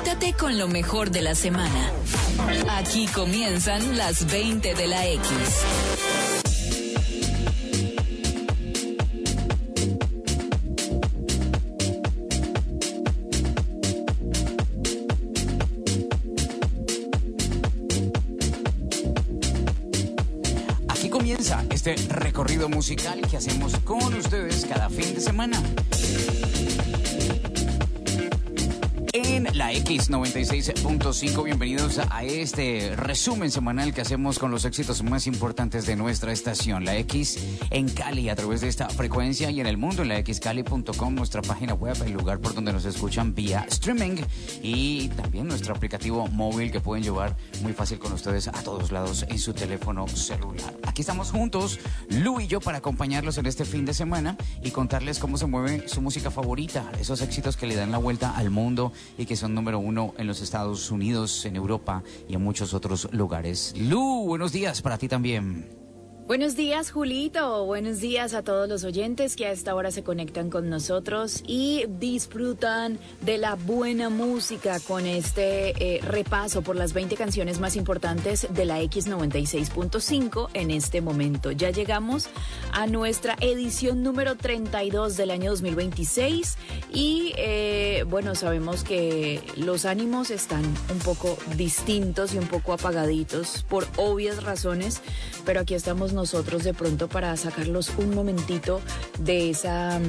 conéctate con lo mejor de la semana. Aquí comienzan las 20 de la X. Comienza este recorrido musical que hacemos con ustedes cada fin de semana. En la X96.5, bienvenidos a este resumen semanal que hacemos con los éxitos más importantes de nuestra estación, la X en Cali, a través de esta frecuencia, y en el mundo en la xcali.com, nuestra página web, el lugar por donde nos escuchan vía streaming, y también nuestro aplicativo móvil que pueden llevar muy fácil con ustedes a todos lados en su teléfono celular. Aquí estamos juntos, Lu y yo, para acompañarlos en este fin de semana y contarles cómo se mueve su música favorita, esos éxitos que le dan la vuelta al mundo y que son número uno en los Estados Unidos, en Europa y en muchos otros lugares. Lu, buenos días para ti también. Buenos días, Julito. Buenos días a todos los oyentes que a esta hora se conectan con nosotros y disfrutan de la buena música con este repaso por las 20 canciones más importantes de la X96.5 en este momento. Ya llegamos a nuestra edición número 32 del año 2026 y bueno, sabemos que los ánimos están un poco distintos y un poco apagaditos por obvias razones, pero aquí estamos nosotros de pronto para sacarlos un momentito de esa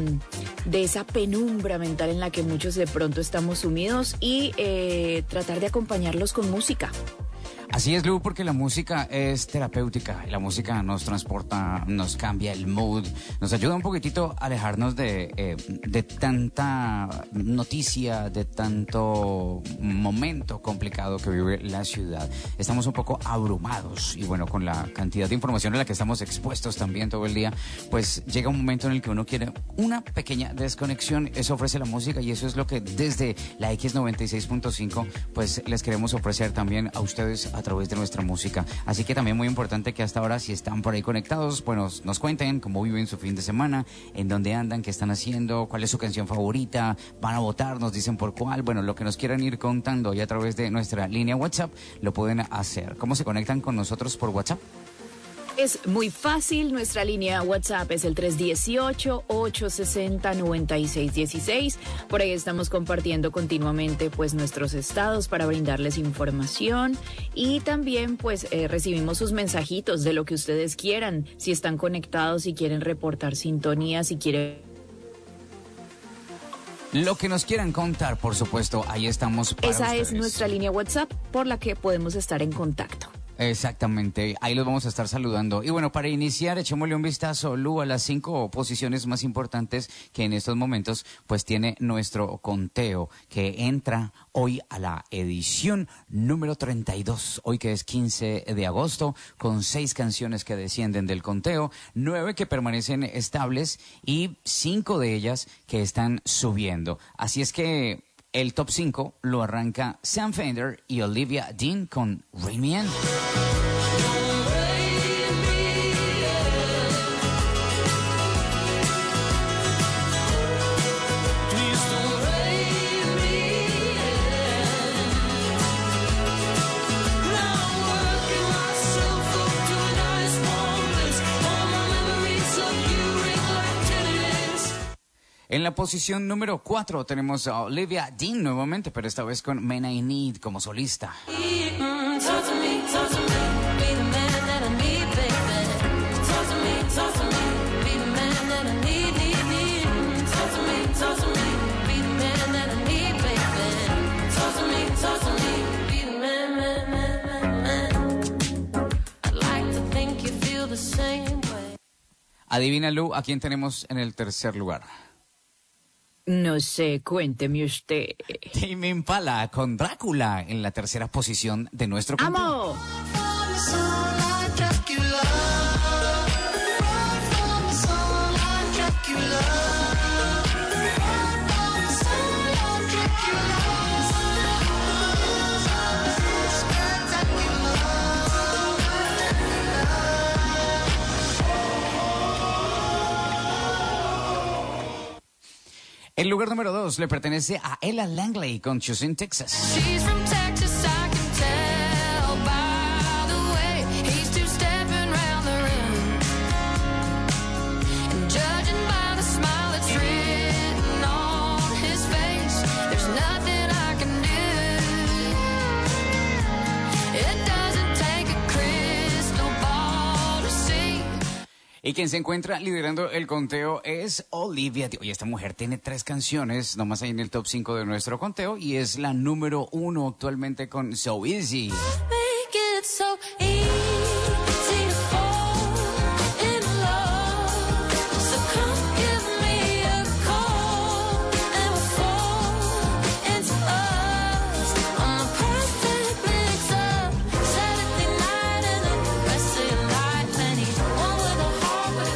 penumbra mental en la que muchos de pronto estamos sumidos y tratar de acompañarlos con música. Así es, Lu, porque la música es terapéutica, la música nos transporta, nos cambia el mood, nos ayuda un poquitito a alejarnos de tanta noticia, de tanto momento complicado que vive la ciudad. Estamos un poco abrumados y bueno, con la cantidad de información a la que estamos expuestos también todo el día, pues llega un momento en el que uno quiere una pequeña desconexión. Eso ofrece la música y eso es lo que desde la X96.5 pues les queremos ofrecer también a ustedes a través de nuestra música. Así que también muy importante que hasta ahora, si están por ahí conectados, bueno, nos cuenten cómo viven su fin de semana, en dónde andan, qué están haciendo, cuál es su canción favorita, van a votar, nos dicen por cuál, bueno, lo que nos quieran ir contando y a través de nuestra línea WhatsApp lo pueden hacer. ¿Cómo se conectan con nosotros por WhatsApp? Es muy fácil, nuestra línea WhatsApp es el 318-860-9616. Por ahí estamos compartiendo continuamente pues nuestros estados para brindarles información y también pues recibimos sus mensajitos de lo que ustedes quieran, si están conectados, si quieren reportar sintonía, si quieren... Lo que nos quieran contar, por supuesto, ahí estamos para Esa ustedes. es nuestra línea WhatsApp por la que podemos estar en contacto. Exactamente, ahí los vamos a estar saludando. Y bueno, para iniciar, echémosle un vistazo, Lu, a las 5 posiciones más importantes que en estos momentos pues tiene nuestro conteo, que entra hoy a la edición número 32, hoy que es 15 de agosto, con 6 canciones que descienden del conteo, 9 que permanecen estables y 5 de ellas que están subiendo. Así es que el top 5 lo arranca Sam Fender y Olivia Dean con Rain Me In. En la posición número 4 tenemos a Olivia Dean nuevamente, pero esta vez con Men I Need como solista. Adivina, Lu, ¿a quién tenemos en el tercer lugar? No sé, cuénteme usted. Tame Impala con Drácula en la tercera posición de nuestro conteo. ¡Amo! El lugar número 2 le pertenece a Ella Langley con Choosing Texas. She's from Texas, I can tell by the way he's two-stepping round the room. And judging by the smile that's written on his face, there's nothing I can do. It doesn't take a crystal ball to see. Y quien se encuentra liderando el conteo es Olivia. Oye, esta mujer tiene 3 canciones nomás ahí en el top 5 de nuestro conteo y es la número 1 actualmente con So Easy. Make it so easy to fall in love. So come give me a call and we'll fall into us. I'm the perfect mix up. Saturday night and the rest of your life. And he's one with a heart but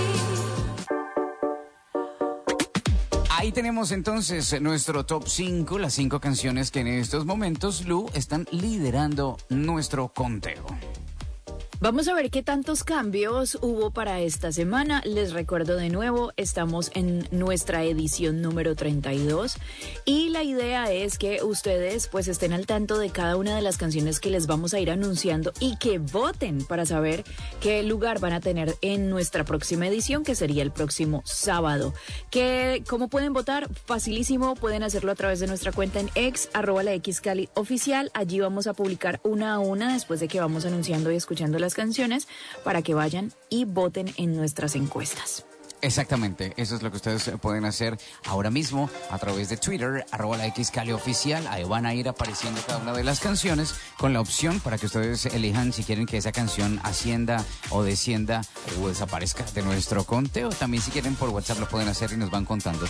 a Ahí tenemos entonces nuestro top 5, las 5 canciones que en estos momentos, Lu, están liderando nuestro conteo. Vamos a ver qué tantos cambios hubo para esta semana. Les recuerdo de nuevo, estamos en nuestra edición número 32 y la idea es que ustedes pues estén al tanto de cada una de las canciones que les vamos a ir anunciando y que voten para saber qué lugar van a tener en nuestra próxima edición, que sería el próximo sábado. ¿Cómo pueden votar? Facilísimo, pueden hacerlo a través de nuestra cuenta en X, @laxcalioficial. Allí vamos a publicar una a una después de que vamos anunciando y escuchando las canciones para que vayan y voten en nuestras encuestas. Exactamente, eso es lo que ustedes pueden hacer ahora mismo a través de Twitter, @laxcalioficial. Ahí van a ir apareciendo cada una de las canciones con la opción para que ustedes elijan si quieren que esa canción ascienda o descienda o desaparezca de nuestro conteo. También si quieren por WhatsApp lo pueden hacer y nos van contando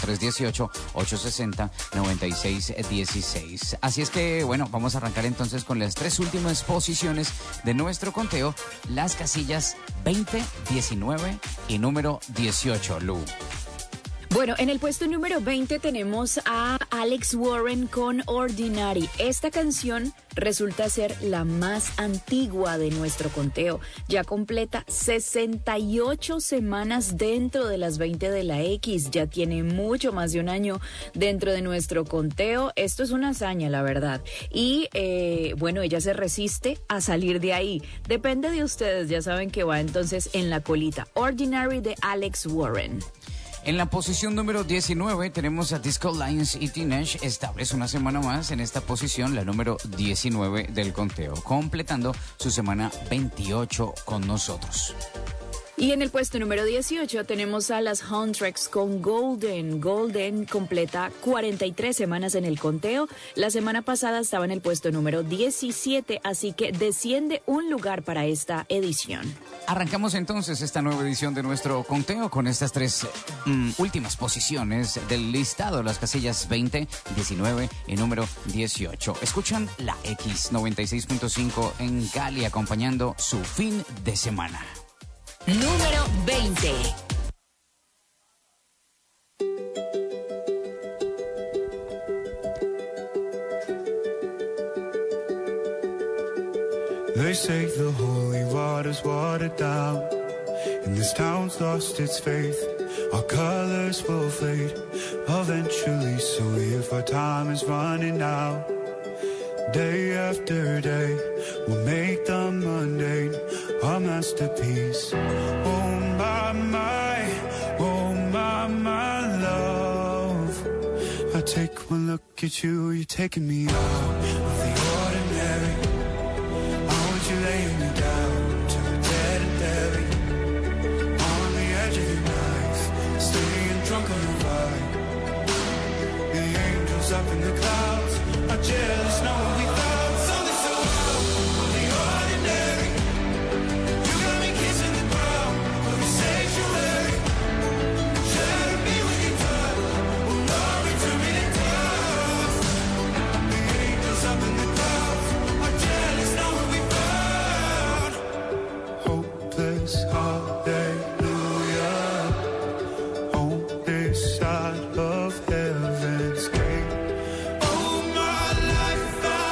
318-860-9616. Así es que bueno, vamos a arrancar entonces con las 3 últimas posiciones de nuestro conteo, las casillas 20, 19 y número 18. Lu. Bueno, en el puesto número 20 tenemos a Alex Warren con Ordinary. Esta canción resulta ser la más antigua de nuestro conteo. Ya completa 68 semanas dentro de las 20 de la X. Ya tiene mucho más de un año dentro de nuestro conteo. Esto es una hazaña, la verdad. Y bueno, ella se resiste a salir de ahí. Depende de ustedes, ya saben que va entonces en la colita. Ordinary de Alex Warren. En la posición número 19 tenemos a Disco Lions y Teenage, estables una semana más en esta posición, la número 19 del conteo, completando su semana 28 con nosotros. Y en el puesto número 18 tenemos a las Huntrix con Golden. Golden completa 43 semanas en el conteo. La semana pasada estaba en el puesto número 17, así que desciende un lugar para esta edición. Arrancamos entonces esta nueva edición de nuestro conteo con estas 3 últimas posiciones del listado, las casillas 20, 19 y número 18. Escuchan la X96.5 en Cali acompañando su fin de semana. Número 20. They say the holy water's watered down, and this town's lost its faith. Our colors will fade eventually, so if our time is running out, day after day, we'll make the mundane our masterpiece. Oh my love, I take one look at you, you're taking me out of the ordinary. I want you laying me down to the dead and buried, on the edge of your knife, staying drunk on the ride. The angels up in the clouds are jealous, know what we found. Something so out of the ordinary. You got me kissing the ground of the sanctuary. Shadow me with your touch, will love me to me to dust. The angels up in the clouds are jealous, know what we found. Hopeless hallelujah, on this side of heaven's gate. Oh my life, I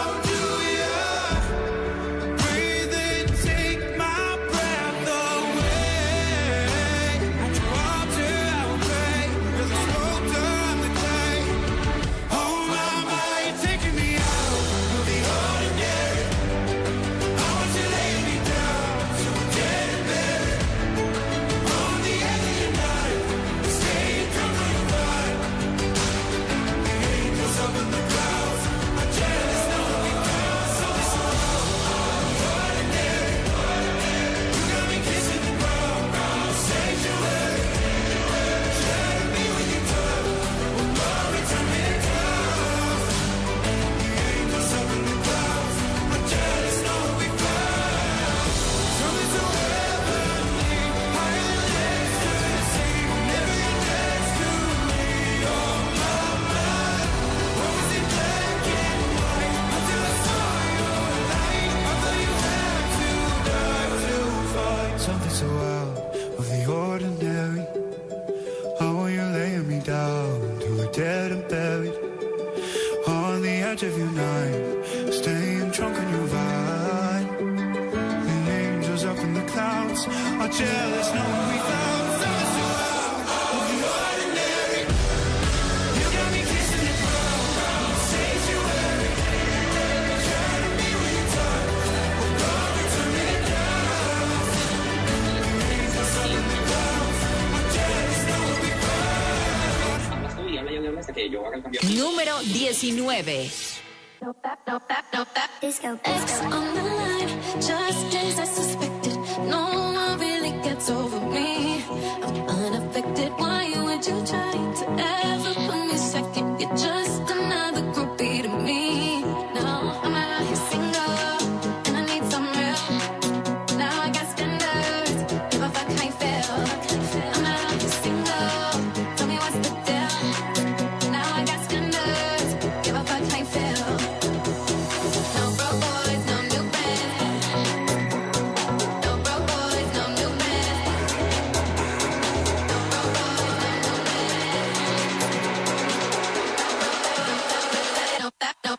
of your night, staying drunk on your vibe. The angels up in the clouds are jealous, knowing we found something out of the ordinary. You got me kissing it from sanctuary. Trying to be with your tongue, we're going to turn it down. Angels up in the clouds are jealous, knowing we found. Hablas tú y habla hasta que yo haga el cambio. Número 19. X on the line, just as I suspected. No one really gets over me. I'm unaffected. Why would you try to ever put me second? You're just another groupie to me. No, I'm out here single, and I need some real. Now I got standards. Give a fuck how you feel. I'm out here single. Tell me what's the deal. Now I got standards. Give a fuck how you feel. No broke boys, no new friends. No broke boys, no new friends. No broke boys, no new friends. No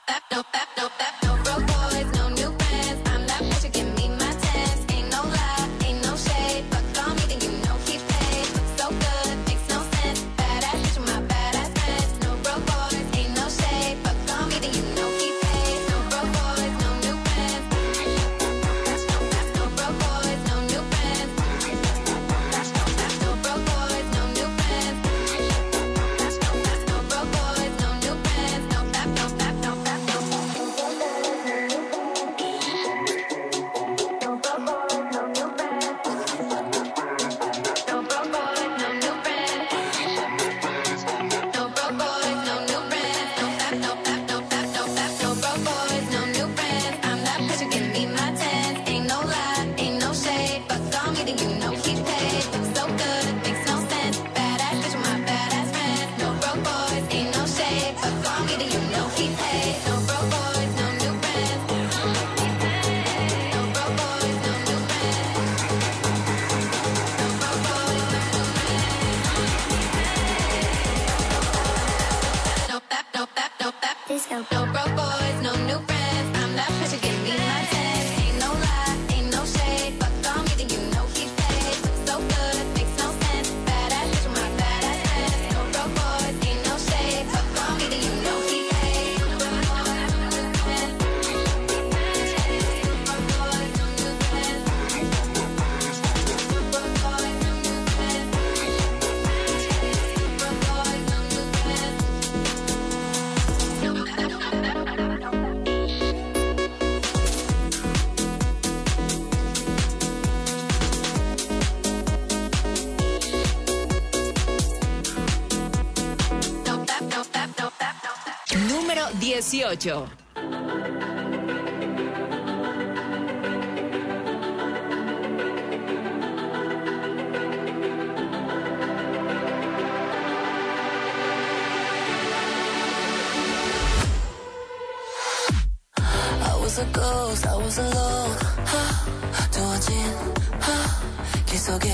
broke boys, no new friends. I'm that bitch, you give me my tens. Ain't no lie, ain't no shade. Fuck on me, then you know he paid. So good, makes no sense. Badass bitch with my badass friends. No broke boys, ain't no shade. Fuck on me, then you know he paid. No broke boys, no new friends. No broke boys, no new friends. No broke boys, no new friends. No broke boys, no new friends. No fap, no fap, no fap, no fap. No broke boys, no new friends. No broke boys, no new friends. No broke boys, no new friends. No fap, no fap, no fap, no fap. No broke boys, no new friends. I'm that bitch, you give me my tens. Ain't no lie, ain't no shade. Fuck on me, then you know he paid. So good, makes no sense. Badass bitch with my badass friends. No broke boys, ain't no shade. Fuck on me, then you know he paid. No broke boys, no new friends. No broke boys, no new friends. No broke boys, no new friends. No fap, no fap, no fap. No broke boys, no new friends. I'm that bitch, you give me my tens. Ain't no lie, ain't no shade. Fuck on me, then you know he paid. So good, makes no sense. Badass bitch with my badass friends. No broke boys, ain't no shade. Fuck on me, then you know he paid. No broke boys, no new friends. No broke boys, no new friends. No broke boys, no new friends. No broke boys, no new friends. No fap, no fap, no fap, no fap. Número 18. I was a ghost, I was alone. 두어진 길 속에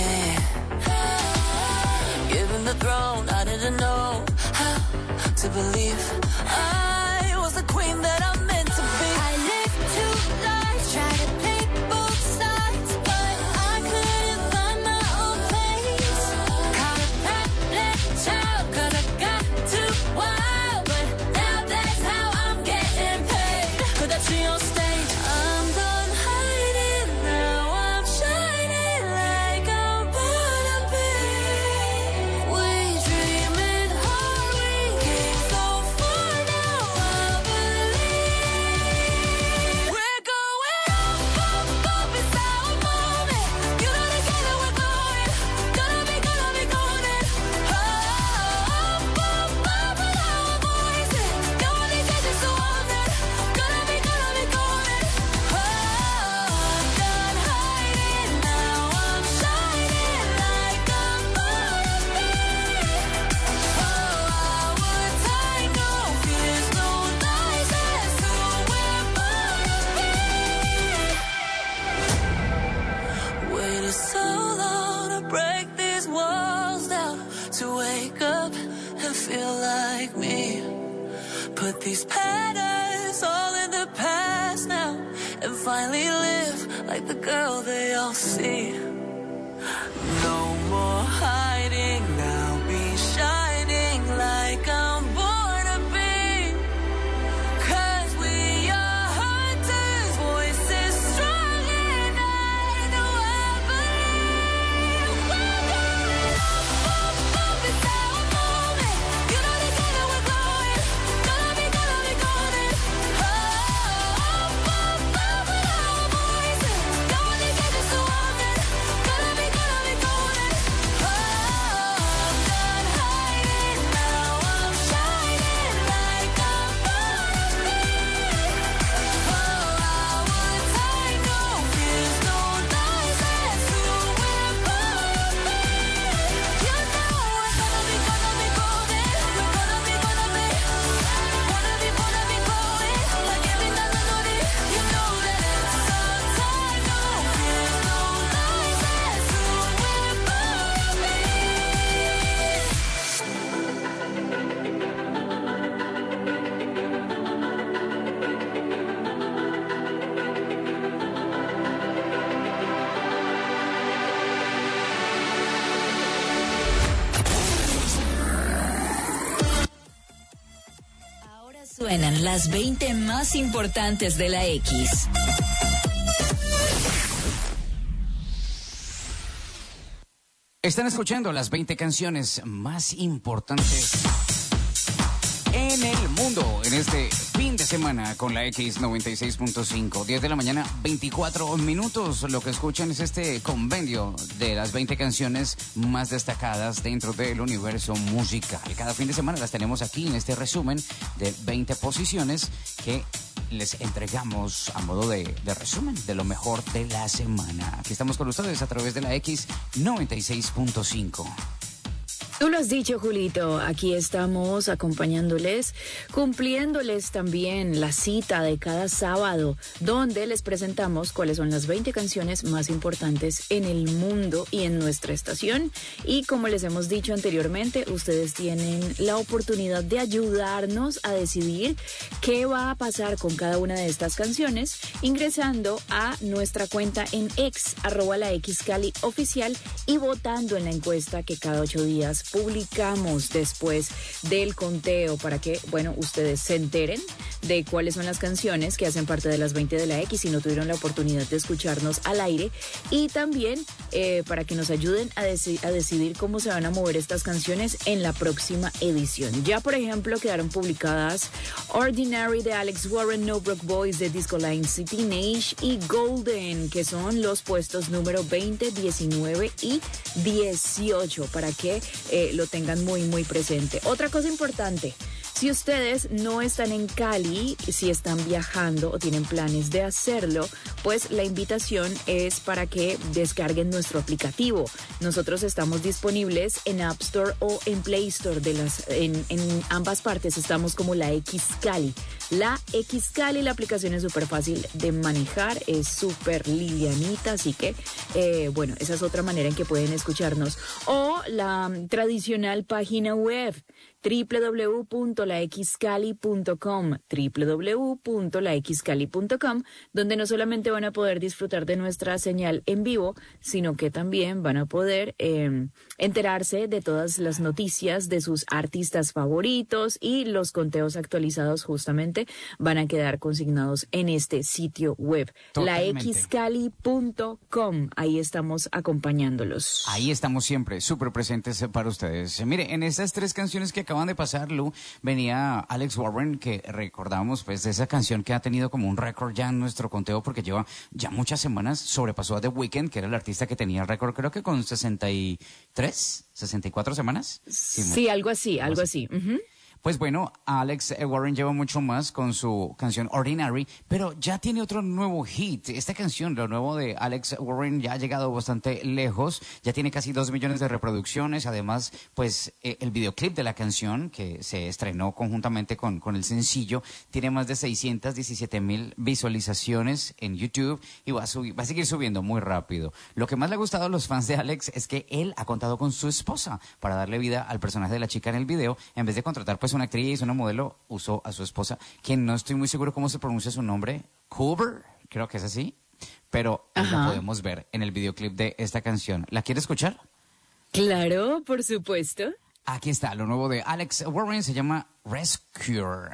Given the throne, I didn't know how to believe I was the queen that I'm meant to be. I lived two lives, tried to pick both sides, but I couldn't find my own place. Caught a pregnant child 'cause I got too wild, but now that's how I'm getting paid. 그다지 on stage, I'm done hiding, now I'm shining like I'm born to be. We dreaming hard, we came so far, now I believe. We're going up, up, up, it's our moment. You know together we're going, gonna be golden. Up, up, up with our voices. No one is just so on that. Gonna be golden. I'm done hiding, now I'm shining like I'm born to be. Our time, no fears, no lies, that's who we're born to be. Waited so long to break these walls down, to wake up and feel like me. Put these patterns it's all in the past now, and finally live like the girl they all see. No more hiding now, be shining like I'm born to be. 'Cause we are hunters, voices strong and I know I believe. We're going up, it's our moment. You know together we're growing. Gonna be golden. Up with our voices. Going together so often. Gonna be golden. I'm done hiding now. I'm shining like I'm born to be. Our time, no fears, no lies. That's who we're born to be. You know we're gonna be golden. We're gonna be. Wanna be growing like every melody. You know that it's our time, no fears, no lies. That's who we're born to Ahora suenan las 20 más importantes de la X. Están escuchando las 20 canciones más importantes en el mundo en este fin de semana con la X96.5. 10 de la mañana, 24 minutos. Lo que escuchan es este compendio de las 20 canciones más destacadas dentro del universo musical. Cada fin de semana las tenemos aquí en este resumen de 20 posiciones que les entregamos a modo de resumen de lo mejor de la semana. Aquí estamos con ustedes a través de la X96.5. Tú lo has dicho, Julito, aquí estamos acompañándoles, cumpliéndoles también la cita de cada sábado, donde les presentamos cuáles son las 20 canciones más importantes en el mundo y en nuestra estación. Y como les hemos dicho anteriormente, ustedes tienen la oportunidad de ayudarnos a decidir qué va a pasar con cada una de estas canciones, ingresando a nuestra cuenta en X, @laXCali oficial, y votando en la encuesta que cada 8 días publicamos después del conteo para que, bueno, ustedes se enteren de cuáles son las canciones que hacen parte de las 20 de la X si no tuvieron la oportunidad de escucharnos al aire, y también para que nos ayuden a decidir cómo se van a mover estas canciones en la próxima edición. Ya, por ejemplo, quedaron publicadas Ordinary de Alex Warren, No Broke Boys de Disco Line City Teenage y Golden, que son los puestos número 20, 19 y 18, para que lo tengan muy, muy presente. Otra cosa importante: si ustedes no están en Cali, si están viajando o tienen planes de hacerlo, pues la invitación es para que descarguen nuestro aplicativo. Nosotros estamos disponibles en App Store o en Play Store. En ambas partes estamos como la X Cali. La X Cali, la aplicación es súper fácil de manejar, es súper livianita, así que, bueno, esa es otra manera en que pueden escucharnos. O la tradicional página web, www.laxcali.com, www.laxcali.com, donde no solamente van a poder disfrutar de nuestra señal en vivo, sino que también van a poder enterarse de todas las noticias de sus artistas favoritos, y los conteos actualizados justamente van a quedar consignados en este sitio web, laxcali.com. Ahí estamos acompañándolos. Ahí estamos siempre súper presentes para ustedes. Mire, en estas 3 canciones que acaban de pasar, Lu, venía Alex Warren, que recordamos pues de esa canción que ha tenido como un récord ya en nuestro conteo, porque lleva ya muchas semanas, sobrepasó a The Weeknd, que era el artista que tenía el récord, creo que con 63, 64 semanas. Sí, algo así. Uh-huh. Pues bueno, Alex Warren lleva mucho más con su canción Ordinary, pero ya tiene otro nuevo hit. Esta canción, lo nuevo de Alex Warren, ya ha llegado bastante lejos, ya tiene casi 2 millones de reproducciones. Además, pues el videoclip de la canción, que se estrenó conjuntamente con el sencillo, tiene más de 617,000 visualizaciones en YouTube y va a seguir subiendo muy rápido. Lo que más le ha gustado a los fans de Alex es que él ha contado con su esposa para darle vida al personaje de la chica en el video, en vez de contratar pues pues una actriz, una modelo, usó a su esposa, quien no estoy muy seguro cómo se pronuncia su nombre, Cooper, creo que es así, pero la podemos ver en el videoclip de esta canción. ¿La quiere escuchar? Claro, por supuesto. Aquí está, lo nuevo de Alex Warren, se llama Rescuer.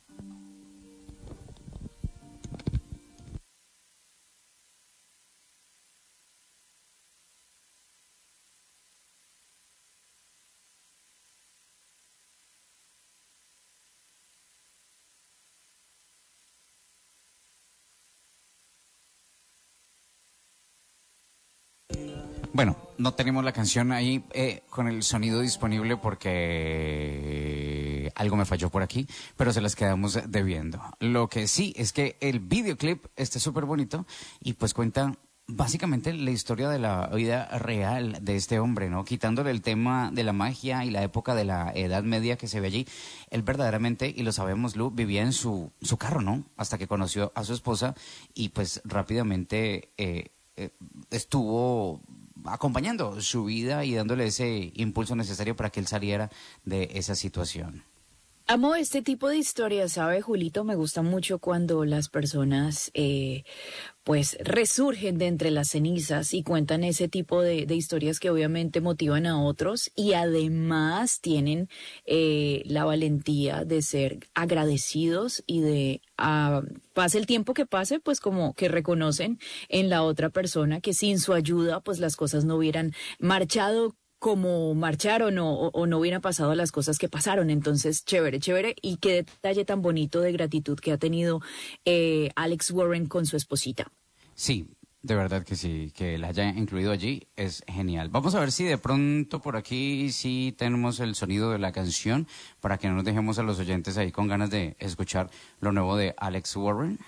Bueno, no tenemos la canción ahí con el sonido disponible porque algo me falló por aquí, pero se las quedamos debiendo. Lo que sí es que el videoclip está súper bonito y pues cuenta básicamente la historia de la vida real de este hombre, ¿no? Quitándole el tema de la magia y la época de la Edad Media que se ve allí. Él verdaderamente, y lo sabemos, Lu, vivía en su carro, ¿no? Hasta que conoció a su esposa y pues rápidamente estuvo acompañando su vida y dándole ese impulso necesario para que él saliera de esa situación. Amo este tipo de historias, ¿sabe, Julito? Me gusta mucho cuando las personas pues resurgen de entre las cenizas y cuentan ese tipo de historias que obviamente motivan a otros y además tienen la valentía de ser agradecidos y de pase el tiempo que pase, pues como que reconocen en la otra persona que sin su ayuda pues las cosas no hubieran marchado como marcharon o no hubieran pasado las cosas que pasaron. Entonces, chévere, chévere. Y qué detalle tan bonito de gratitud que ha tenido Alex Warren con su esposita. Sí, de verdad que sí, que la haya incluido allí es genial. Vamos a ver si de pronto por aquí sí tenemos el sonido de la canción para que no nos dejemos a los oyentes ahí con ganas de escuchar lo nuevo de Alex Warren.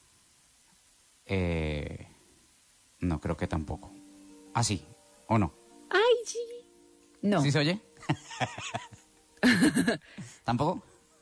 No, creo que tampoco. Ah, sí, ¿o no? ¡Ay, sí! No. ¿Sí se oye? ¿Tampoco?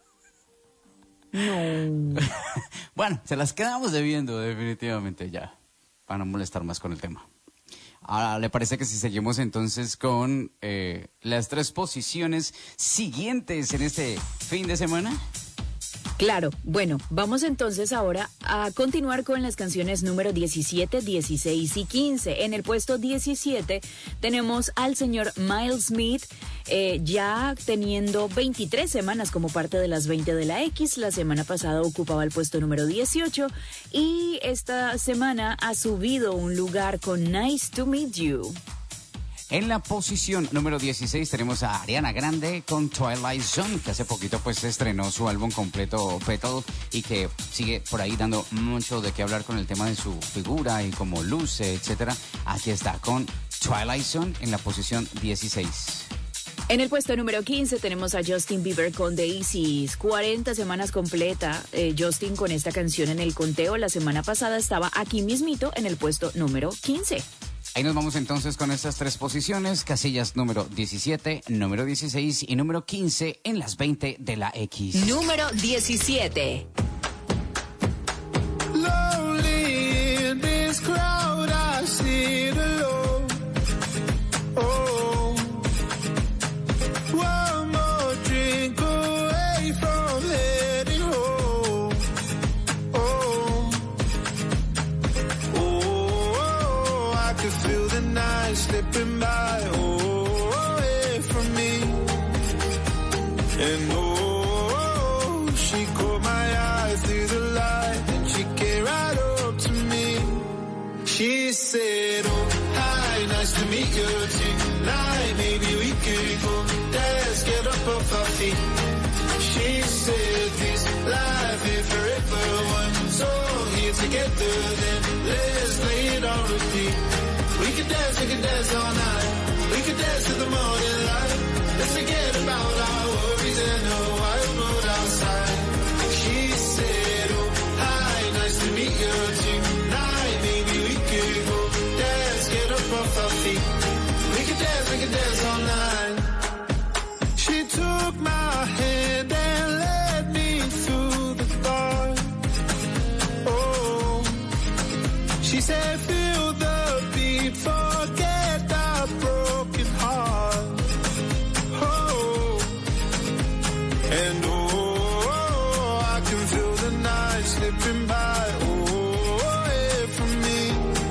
No. Bueno, se las quedamos debiendo definitivamente ya, para no molestar más con el tema. Ahora, ¿le parece que si seguimos entonces con las 3 posiciones siguientes en este fin de semana? Claro, bueno, vamos entonces ahora a continuar con las canciones número 17, 16 y 15. En el puesto 17 tenemos al señor Miles Smith, ya teniendo 23 semanas como parte de las 20 de la X. La semana pasada ocupaba el puesto número 18 y esta semana ha subido un lugar con Nice to Meet You. En la posición número 16 tenemos a Ariana Grande con Twilight Zone, que hace poquito pues estrenó su álbum completo Petal y que sigue por ahí dando mucho de qué hablar con el tema de su figura y cómo luce, etcétera. Aquí está con Twilight Zone en la posición 16. En el puesto número 15 tenemos a Justin Bieber con The Easy's. 40 semanas completa Justin con esta canción en el conteo. La semana pasada estaba aquí mismito en el puesto número 15. Ahí nos vamos entonces con estas 3 posiciones, casillas número 17, número 16 y número 15 en las 20 de la X. Número 17. Lonely in this crowd, I sit alone. Oh, one more drink away from heading home. Oh, oh, I can feel the night slipping by. Oh, away from me. And oh, she caught my eye through the light and she came right up to me. She said, oh, hi, nice to meet you tonight. Maybe we could go dance, get up off our feet. She said, this life is forever one, so here together, then let's play it on repeat. We could dance all night. We could dance to the morning light. Let's forget about our worries and the wild road outside. She said, oh, hi, nice to meet you tonight. Maybe we could go dance, get up off our feet. We could dance all night. She took my hand and led me through the dark. Oh, she said, feel the beat, forget the broken heart. Oh, and slipping by, away from me.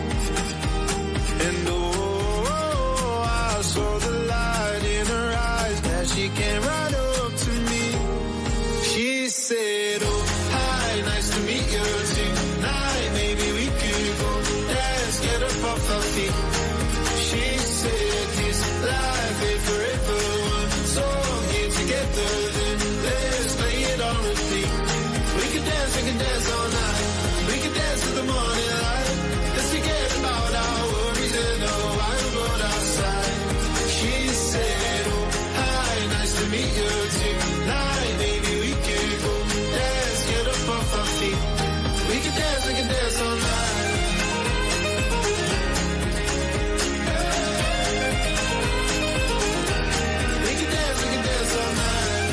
And I saw the light in her eyes that she came right up to me. She said, oh, hi, nice to meet you tonight. Maybe we could go dance, get up off our feet. She said, this life ain't forever. So here together, then let's play it on repeat. We can dance all night. We can dance till the morning light. Let's forget about our worries and the wild world outside. She said, oh, hi, nice to meet you tonight. Maybe we could go dance, get up off our feet. We can dance all night. We can dance all night.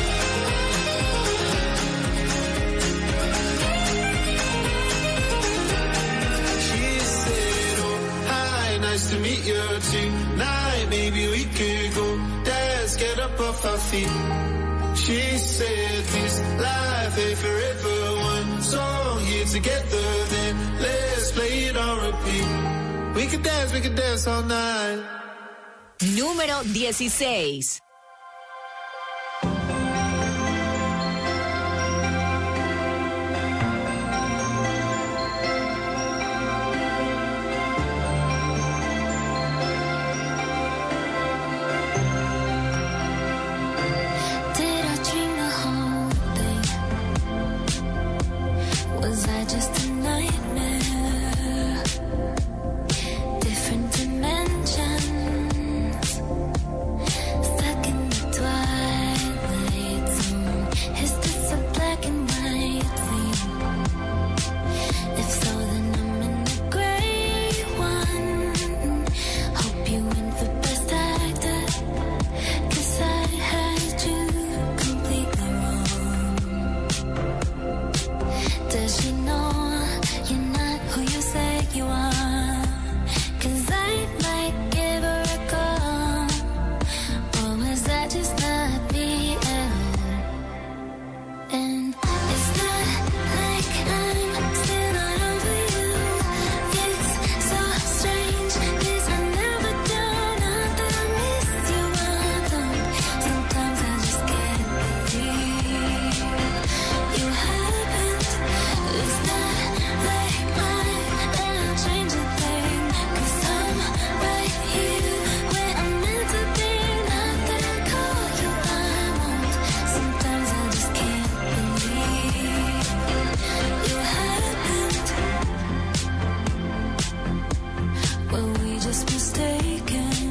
She said, oh, hi, nice to meet you tonight. Maybe we could go dance, get up off our feet. She said, this life ain't forever. One song here together, then let's play it on repeat. We can dance all night. Número 16. Did I dream the whole thing? Was I just a nightmare? Different dimensions, stuck in the twilight zone. Is this a black and white thing? If so, then I'm in the gray one. Hope you win for best actor, 'cause I had you completely wrong. Does she know you're not who you say you are? 'Cause I might give her a call. Or was that just not me at all? And it's not like I'm still not over you. It's so strange, 'cause I never do. Not that I miss you, I don't. Sometimes I just can't believe you happened. It's not like I've ever changed a thing, 'cause I'm right here where I'm meant to be. Not that I call you, I won't. Sometimes I just can't believe you happened. Were we just mistaken?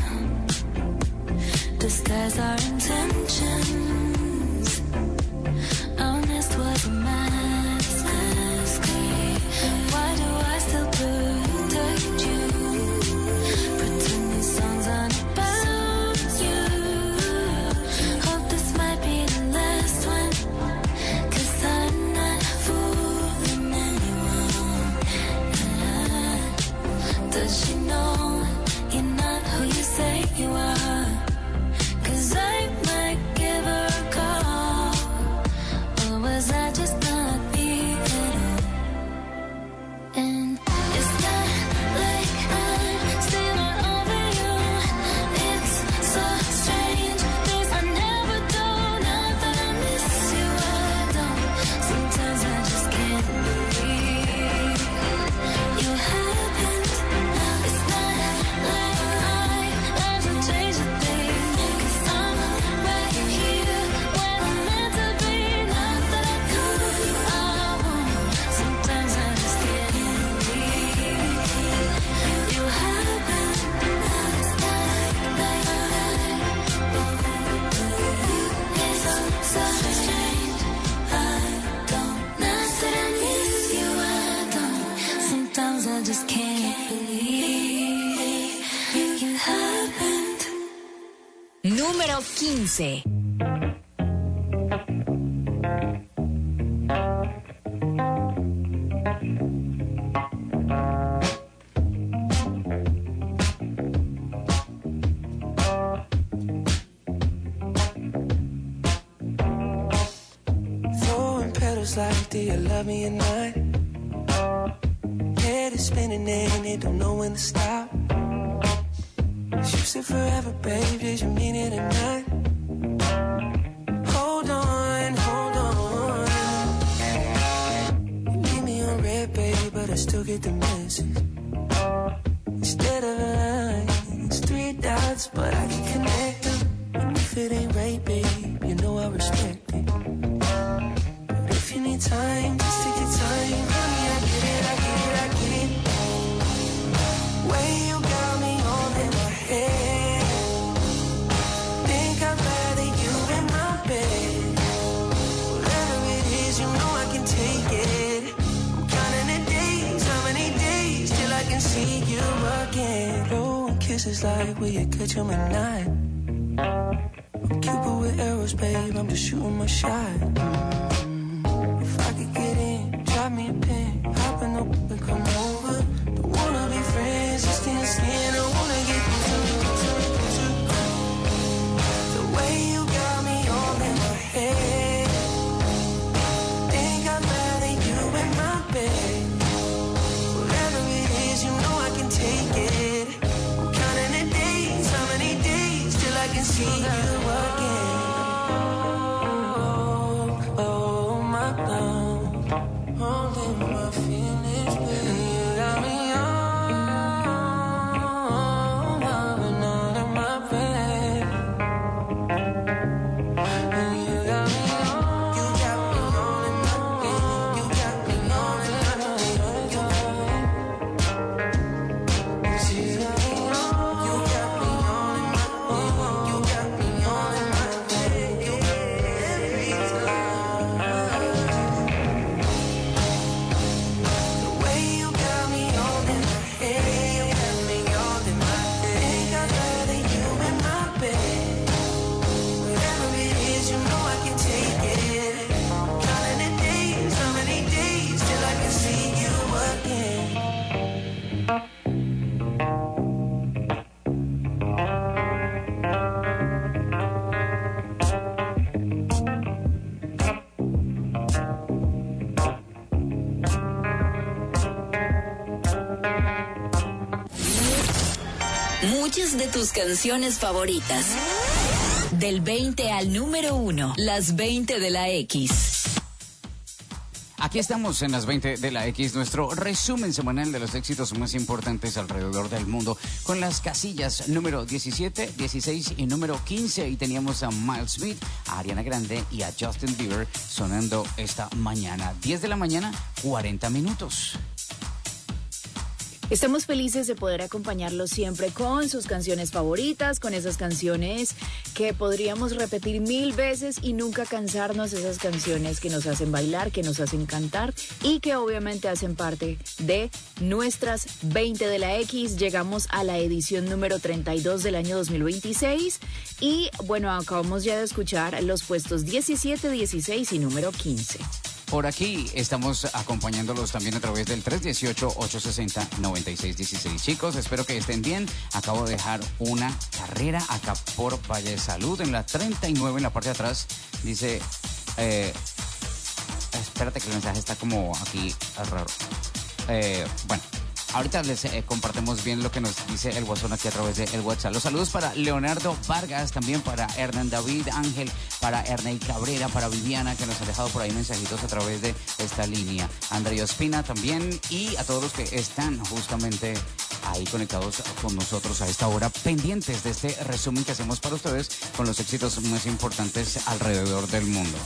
Disguise our intentions. Honest was a mask. Why do I still protect you? Pretend these songs aren't about you. Hope this might be the last one, 'cause I'm not fooling anyone. Does she know you're not who you say you are? 'Cause I might give her a call. Or was I just not me at all? And it's not like I'm still not over you. It's so strange, 'cause I never do. Not that I miss you, I don't. Sometimes I just can't believe you happened. It's not like I ever changed a thing, 'cause I'm right here where I'm meant to be. Not that I could, I won't. Sometimes I just can't believe you happened. It's not like it's so strange, I don't. Not that I miss you, I don't. Sometimes I just can't believe you happened. Número 15. was like, do you love me or not? Head is spinning and they don't know when to stop. You said forever, babe, did you mean it or not? Hold on, hold on. You leave me on red, babe, but I still get the message. Instead of a line, it's 3 dots, but I can connect them. And if it ain't right, babe, you know I respect it. But if you need time, just take your time. Honey, I get it, I get it, I get it. Way you got me all in my head. Think I'd rather you in my bed. Whatever it is, you know I can take it. I'm counting the days, how many days till I can see you again. Blowing kisses like, will you catch 'em at night? I'm Cupid with arrows, babe, I'm just shooting my shot. If I could get in, drop me a pin, hop in up and come over. Don't wanna be friends, just skin, I wanna get to. The way you got me all in my head. Think I'd rather you in my bed. Whatever it is, you know I can take it. I'm counting the days, how many days till I can see you again. Oh my God, holding my feelings, baby. You got me on, loving all of my bed. You got me on, you got me on in my bed. You got me on in my bed. You got me on, you got me on in my bed. You got me on in my bed. Every time. The way you got me all in my head. You got me all in my head. Think I'd rather you in my bed. Whatever it is, you know I can take it. Counting the days, how many days till I can see you again. Muchas de tus canciones favoritas. Del 20 al número 1. Las 20 de la X. Aquí estamos en las 20 de la X, nuestro resumen semanal de los éxitos más importantes alrededor del mundo, con las casillas número 17, 16 y número 15. Y teníamos a Miles Smith, a Ariana Grande y a Justin Bieber sonando esta mañana. 10 de la mañana, 40 minutos. Estamos felices de poder acompañarlos siempre con sus canciones favoritas, con esas canciones que podríamos repetir 1000 veces y nunca cansarnos, esas canciones que nos hacen bailar, que nos hacen cantar y que obviamente hacen parte de nuestras 20 de la X. Llegamos a la edición número 32 del año 2026 y bueno, acabamos ya de escuchar los puestos 17, 16 y número 15. Por aquí estamos acompañándolos también a través del 318-860-9616. Chicos, espero que estén bien. Acabo de dejar una carrera acá por Valle de Salud, en la 39, en la parte de atrás. Dice, espérate que el mensaje está como aquí raro. Bueno. Ahorita les compartimos bien lo que nos dice el WhatsApp aquí a través del WhatsApp. Los saludos para Leonardo Vargas, también para Hernán David Ángel, para Ernei Cabrera, para Viviana, que nos ha dejado por ahí mensajitos a través de esta línea. Andrea Ospina también, y a todos los que están justamente ahí conectados con nosotros a esta hora, pendientes de este resumen que hacemos para ustedes con los éxitos más importantes alrededor del mundo.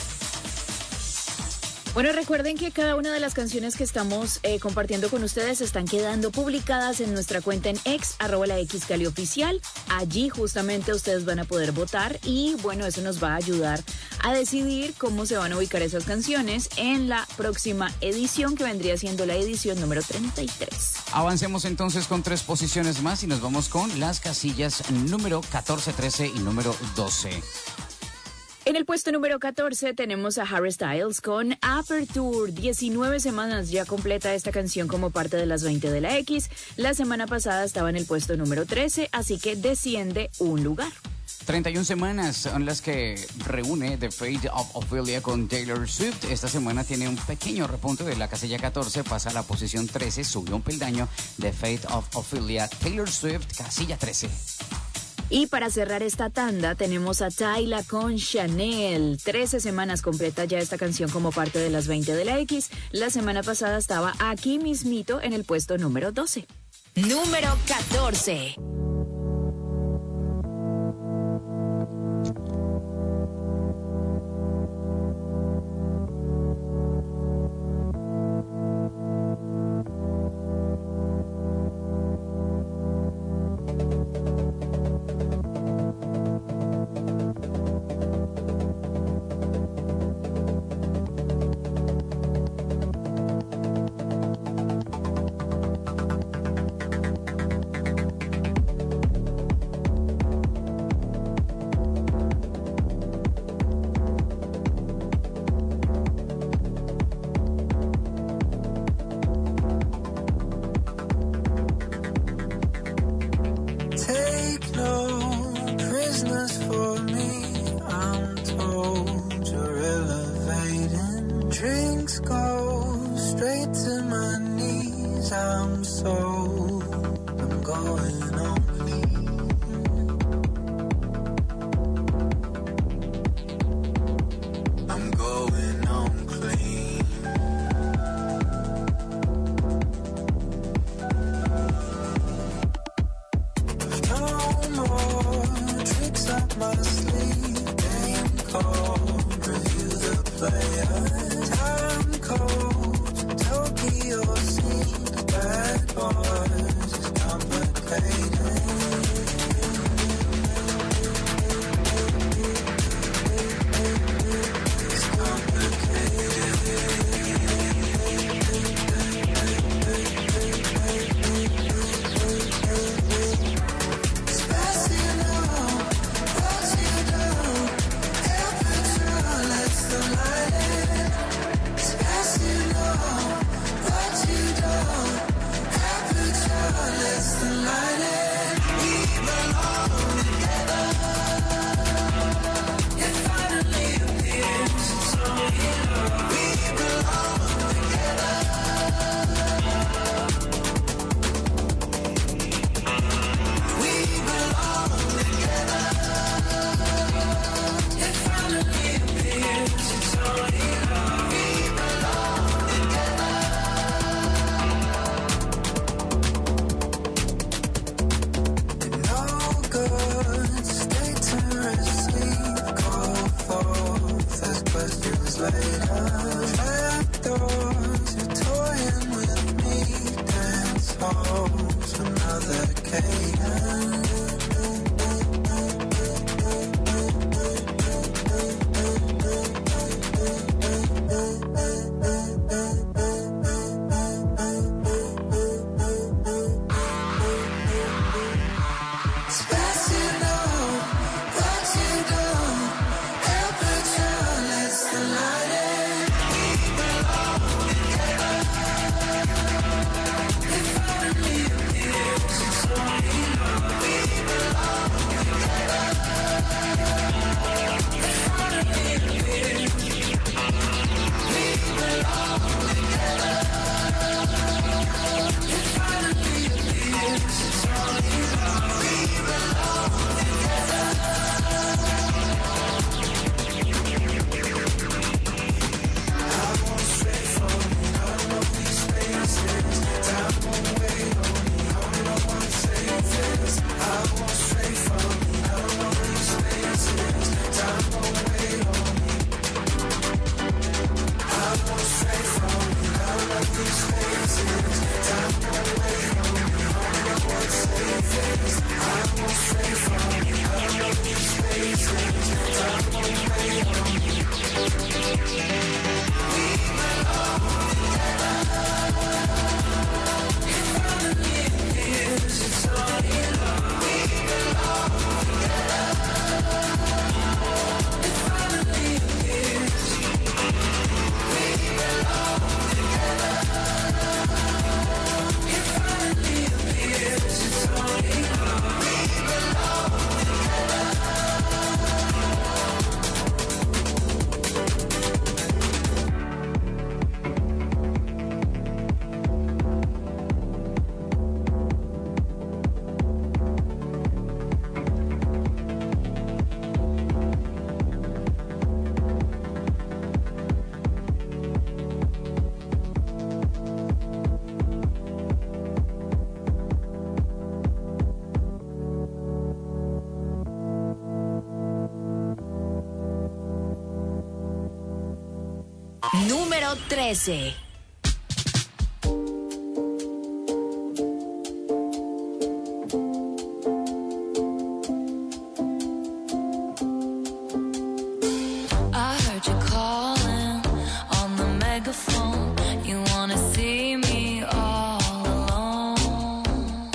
Bueno, recuerden que cada una de las canciones que estamos compartiendo con ustedes están quedando publicadas en nuestra cuenta en X, @laXCaliOficial. Allí justamente ustedes van a poder votar y bueno, eso nos va a ayudar a decidir cómo se van a ubicar esas canciones en la próxima edición, que vendría siendo la edición número 33. Avancemos entonces con 3 posiciones más y nos vamos con las casillas número 14, 13 y número 12. En el puesto número 14 tenemos a Harry Styles con Aperture. 19 semanas ya completa esta canción como parte de las 20 de la X. La semana pasada estaba en el puesto número 13, así que desciende un lugar. 31 semanas son las que reúne The Fate of Ophelia con Taylor Swift. Esta semana tiene un pequeño repunte de la casilla 14, pasa a la posición 13, subió un peldaño. The Fate of Ophelia, Taylor Swift, casilla 13. Y para cerrar esta tanda tenemos a Tyla con Chanel. 13 semanas completa ya esta canción como parte de las 20 de la X. La semana pasada estaba aquí mismito en el puesto número 12. Número 14. Take no prisoners for me. I'm told you're elevating. Drinks go straight to my knees. I'm sold. I'm going on clean. I'm going on clean. No more tricks up my sleeve. Game cold, review the players. Time cold, Tokyo scene. Bad boy. Número 13. I heard you calling on the megaphone. You wanna see me all alone.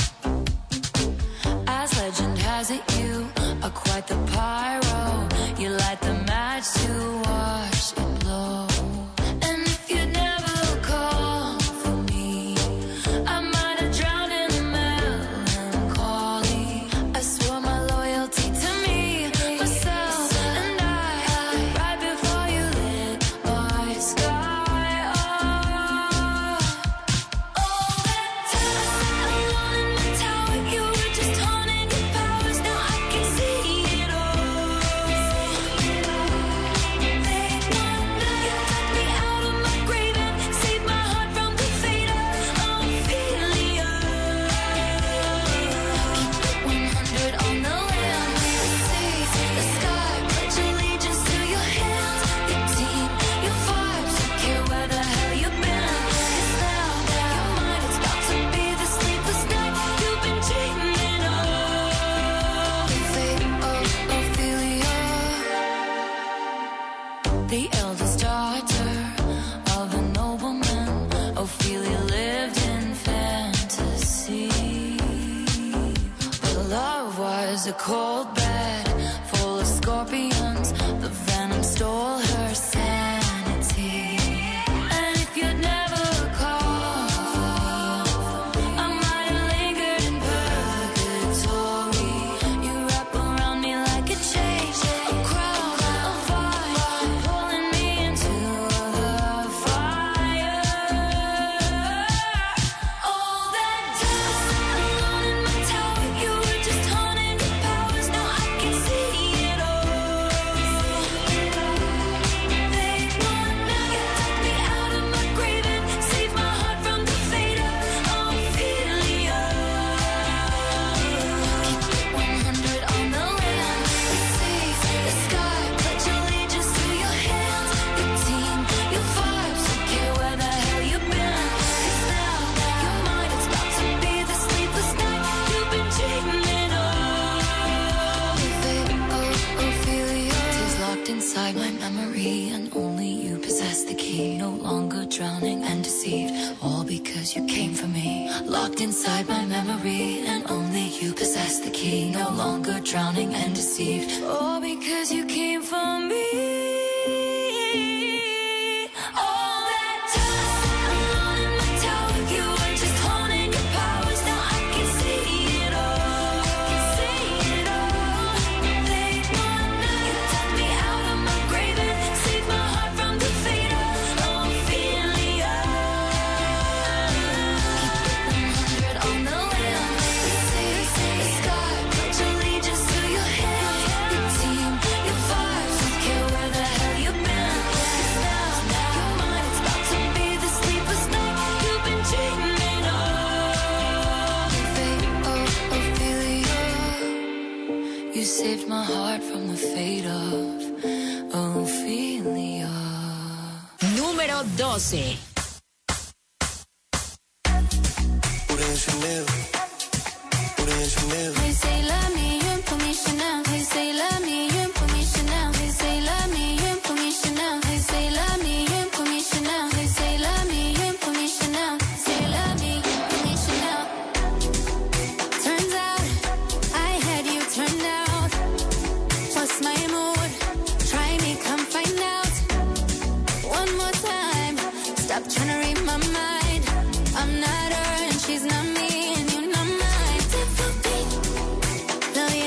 As legend has it, you are quite the pyro. You light the match to watch it blow. And if you'd never call for me, I might have drowned in the melancholy. I swore my loyalty to me, myself, and I, right before you lit my sky up. All that time alone in my tower, you were just haunting your powers. Now I can see it all. Late one night, you took me out of my grave and saved my heart from the fate of Ophelia. Keep it 100 on the land, the seas, the sky, pledge allegiance to your hands, your team, your vibes, don't care where the hell you've been. 'Cause now your mind is about to be the sleepless night you've been dreaming of. The fate of Ophelia. The eldest daughter of a nobleman, Ophelia lived in fantasy. But love was a cold bed full of scorpions. The venom stole her sanity. And if you'd never called, I might have lingered in purgatory. You wrap around me like a chain, a crown, a fire, pulling me into the fire. All that time alone in my tower, you were just haunting your powers. Now I can see it all. Late one night, you took me out of my grave and saved my heart from the fate of Ophelia. Keep it 100 on the land, the seas, the sky, pledge allegiance to your hands, your team, your vibes, don't care where the hell you've been. 'Cause now your mind is about to be the sleepless night you've been dreaming of. The fate of Ophelia is locked inside my memory, and only you possess the key. No longer drowning and deceived, all because you came for me. Locked inside my memory, and only you possess the key. No longer drowning and deceived, all because you came for me. All that time alone in my tower, you were just haunting your powers. Now I can see it all. Late one night, you took me out of my grave and saved my heart from the fate of Ophelia. Keep it 100 on the land, the seas, the sky, pledge allegiance to your hands, your team, your vibes, don't care where the hell you've been. 'Cause now your mind is about to be the sleepless night you've been dreaming of. The fate of Ophelia. You saved my heart from the fate of Ophelia. Número 12. Put it in Chanel. Put it in Chanel. They say love me, you put me Chanel. They say love me, you put me Chanel. They say love me, you put me Chanel. They say love me, you put me Chanel. They say love me, you put me Chanel. Say love me, put me Chanel. Turns out I had you turned out. What's my mood? Try me, come find out. One more time. Stop trying to read my mind. I'm not her and she's not me, and you're not mine. Tip for me. No,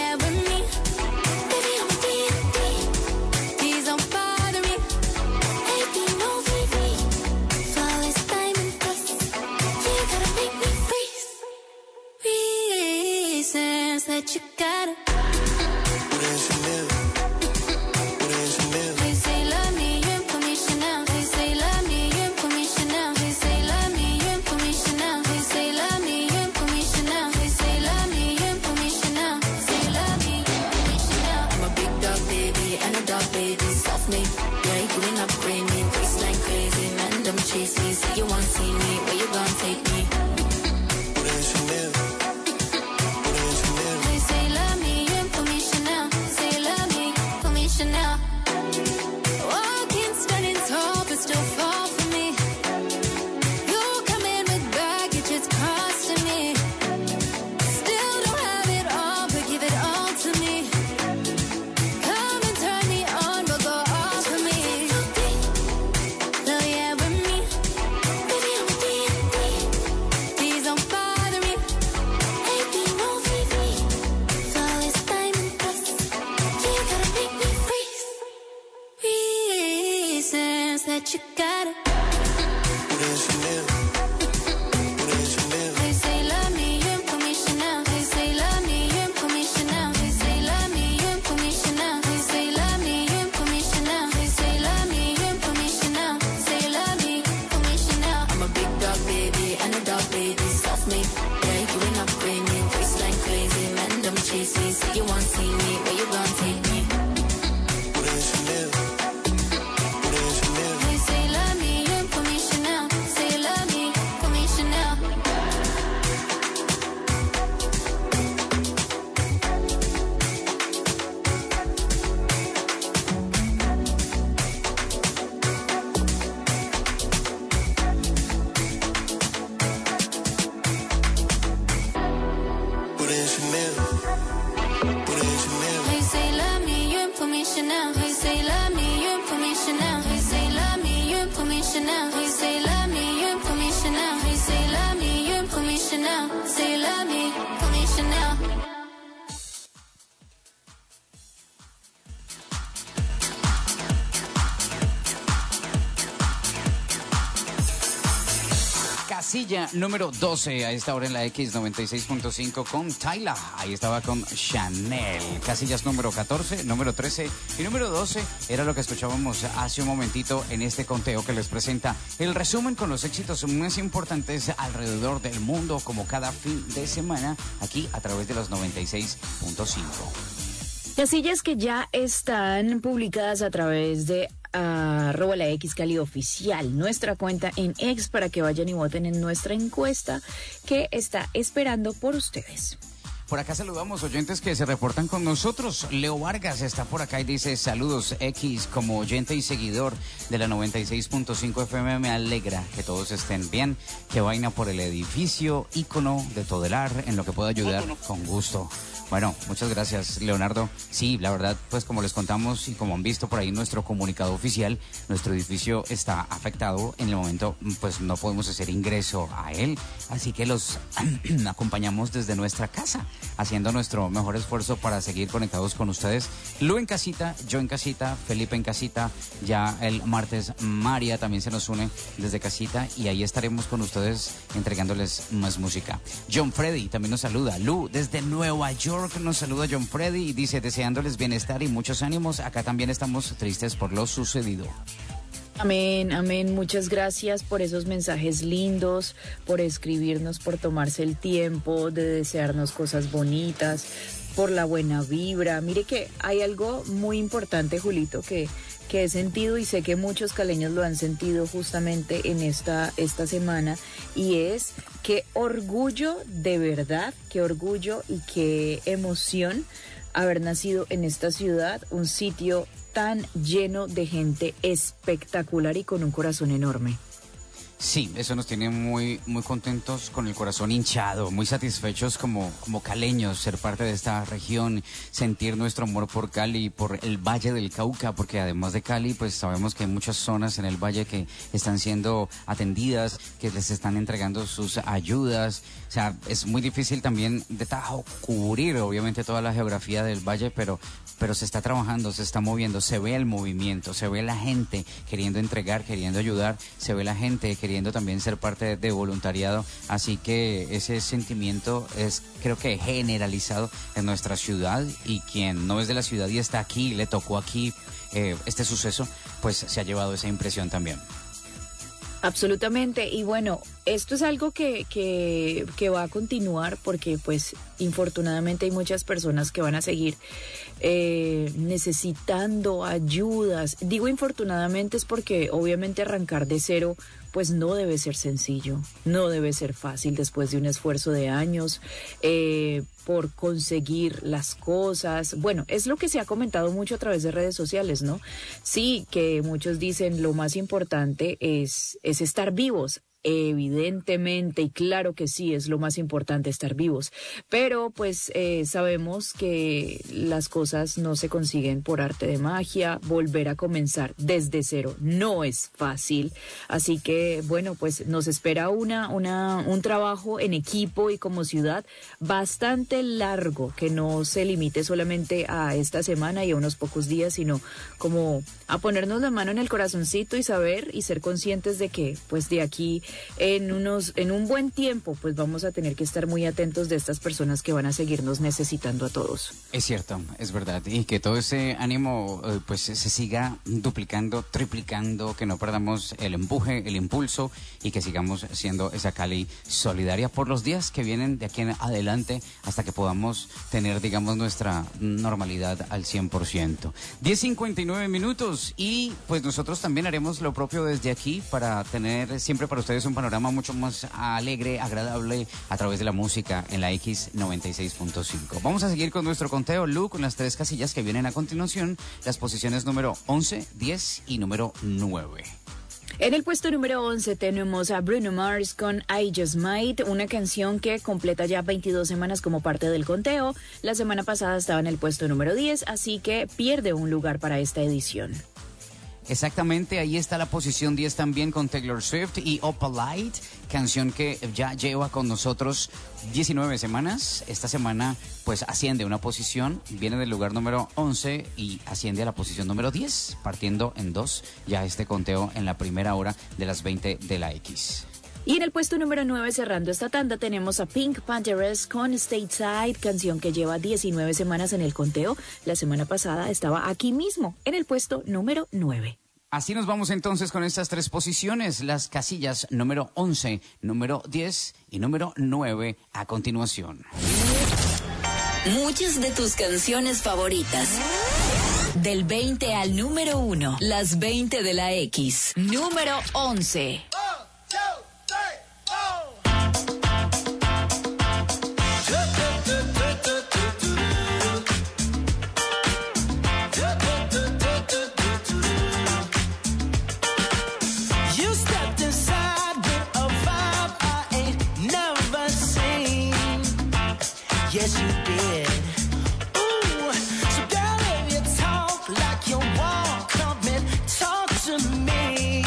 chase me. Say you want to see me, where you gonna take me? They say love me, you put me Chanel. Say love me, put me Chanel. Walking, standing tall, but still fall for me. You come in with baggage, it's costing me. Still don't have it all, but give it all to me. Come and turn me on, but go off for me. So yeah, with me, baby, I'm D&D. Please don't bother me. Baby, no VV. So it's diamond dust. You gotta make me freeze. Reasons that you gotta. They say love me, you put me Chanel. They say love me, you put me Chanel. They say love me, you put me Chanel. They say love me, you put me Chanel. They say love me, you put me Chanel. Say love me, put me Chanel. I'm a big dog baby and a dog baby, soft mate. Yeah, you ain't up with me, waistline crazy, man, don't chase me. Say you want to see me, where you gonna take me? They say love me, you put me Chanel. Say love me, put me Chanel. They say love me, you put me Chanel. They say love me, you put me Chanel. They say love me, you put me Chanel. They say love me, you put me Chanel. They say love me, you put me Chanel. Say love me, put me Chanel. Casilla número 12 a esta hora en la X96.5 con Tyla. Ahí estaba con Chanel. Casillas número 14, número 13 y número 12 era lo que escuchábamos hace un momentito en este conteo que les presenta el resumen con los éxitos más importantes alrededor del mundo, como cada fin de semana, aquí a través de los 96.5. Casillas que ya están publicadas a través de @la X Cali Oficial, nuestra cuenta en X, para que vayan y voten en nuestra encuesta que está esperando por ustedes. Por acá saludamos oyentes que se reportan con nosotros. Leo Vargas está por acá y dice: saludos X, como oyente y seguidor de la 96.5 FM, me alegra que todos estén bien. Qué vaina por el edificio, ícono de Todelar, en lo que puedo ayudar con gusto. Bueno, muchas gracias, Leonardo. Sí, la verdad, pues como les contamos y como han visto por ahí nuestro comunicado oficial, nuestro edificio está afectado. En el momento, pues no podemos hacer ingreso a él, así que los acompañamos desde nuestra casa, haciendo nuestro mejor esfuerzo para seguir conectados con ustedes. Lu en casita, yo en casita, Felipe en casita, ya el martes María también se nos une desde casita y ahí estaremos con ustedes entregándoles más música. John Freddy también nos saluda. Lu desde Nueva York nos saluda John Freddy y dice: deseándoles bienestar y muchos ánimos. Acá también estamos tristes por lo sucedido. Amén, amén. Muchas gracias por esos mensajes lindos, por escribirnos, por tomarse el tiempo de desearnos cosas bonitas, por la buena vibra. Mire que hay algo muy importante, Julito, que he sentido y sé que muchos caleños lo han sentido justamente en esta semana, y es qué orgullo de verdad, qué orgullo y qué emoción haber nacido en esta ciudad, un sitio tan lleno de gente espectacular y con un corazón enorme. Sí, eso nos tiene muy, muy contentos, con el corazón hinchado, muy satisfechos como caleños, ser parte de esta región, sentir nuestro amor por Cali, por el Valle del Cauca, porque además de Cali, pues sabemos que hay muchas zonas en el Valle que están siendo atendidas, que les están entregando sus ayudas. O sea, es muy difícil también de tajo cubrir, obviamente, toda la geografía del Valle, pero se está trabajando, se está moviendo, se ve el movimiento, se ve la gente queriendo entregar, queriendo ayudar, se ve la gente queriendo también ser parte de voluntariado, así que ese sentimiento es, creo que, generalizado en nuestra ciudad, y quien no es de la ciudad y está aquí, le tocó aquí este suceso, pues se ha llevado esa impresión también. Absolutamente. Y bueno, esto es algo que va a continuar porque pues infortunadamente hay muchas personas que van a seguir necesitando ayudas. Digo infortunadamente es porque obviamente arrancar de cero pues no debe ser sencillo, no debe ser fácil después de un esfuerzo de años por conseguir las cosas. Bueno, es lo que se ha comentado mucho a través de redes sociales, ¿no? Sí, que muchos dicen lo más importante es estar vivos. Evidentemente, y claro que sí, es lo más importante estar vivos, pero pues sabemos que las cosas no se consiguen por arte de magia. Volver a comenzar desde cero no es fácil, así que bueno, pues nos espera un trabajo en equipo y como ciudad bastante largo, que no se limite solamente a esta semana y a unos pocos días, sino como a ponernos la mano en el corazoncito y saber y ser conscientes de que pues de aquí en un buen tiempo pues vamos a tener que estar muy atentos de estas personas que van a seguirnos necesitando a todos. Es cierto, es verdad, y que todo ese ánimo pues se siga duplicando, triplicando, que no perdamos el empuje, el impulso y que sigamos siendo esa Cali solidaria por los días que vienen de aquí en adelante hasta que podamos tener, digamos, nuestra normalidad al 100%. 10:59 minutos y pues nosotros también haremos lo propio desde aquí para tener siempre para ustedes un panorama mucho más alegre, agradable a través de la música en la X96.5. Vamos a seguir con nuestro conteo, Lu, con las 3 casillas que vienen a continuación, las posiciones número 11, 10 y número 9. En el puesto número 11 tenemos a Bruno Mars con I Just Might, una canción que completa ya 22 semanas como parte del conteo. La semana pasada estaba en el puesto número 10, así que pierde un lugar para esta edición. Exactamente, ahí está la posición 10 también con Taylor Swift y Opalite, canción que ya lleva con nosotros 19 semanas. Esta semana pues asciende una posición, viene del lugar número 11 y asciende a la posición número 10, partiendo en 2 ya este conteo en la primera hora de las 20 de la X. Y en el puesto número 9, cerrando esta tanda, tenemos a Pink Panthers con Stateside, canción que lleva 19 semanas en el conteo. La semana pasada estaba aquí mismo, en el puesto número 9. Así nos vamos entonces con estas 3 posiciones, las casillas número 11, número 10 y número 9 a continuación. Muchas de tus canciones favoritas. Del 20 al número 1, las 20 de la X. Número 11. Yes, you did. Ooh, so girl, if you talk like you walk, come and talk to me.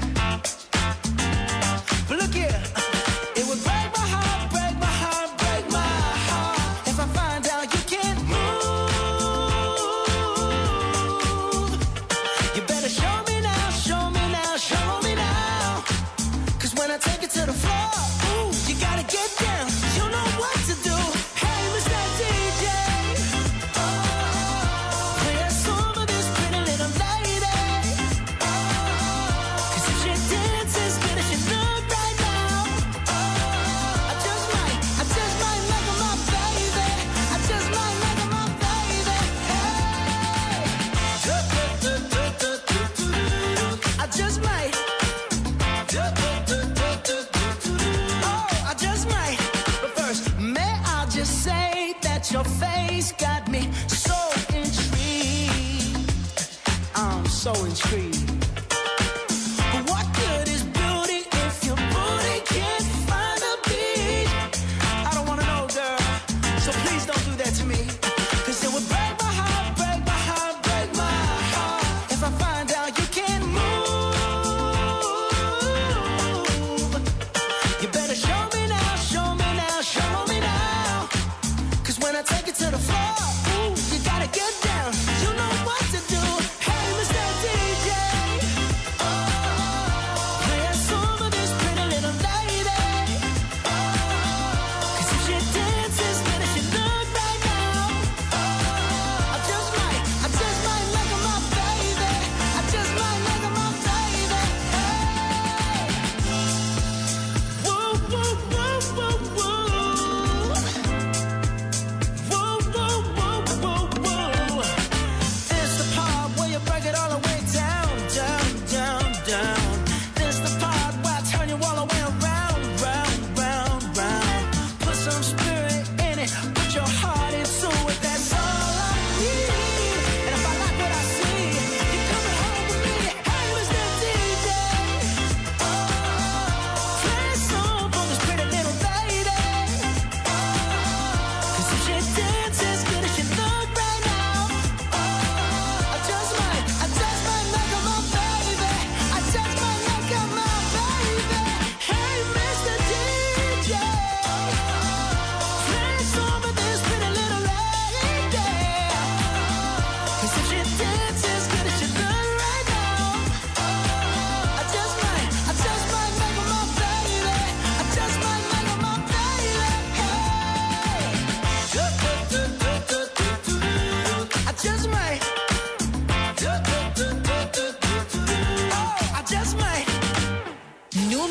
But look here, it would break my heart, break my heart, break my heart if I find out you can't move. You better show me now, show me now, show me now. 'Cause when I take it to the floor, ooh, you gotta get down. You know what to do. Your face got me so intrigued. I'm so intrigued. But what good is beauty if your booty can't find a beat? I don't wanna know, girl. So please don't do that to me. 'Cause it would break my heart, break my heart, break my heart if I find out you can't move. You better show me now, show me now, show me now. When I take it to the floor, ooh, you gotta get down. You know what to do. Hey, Mr. DJ.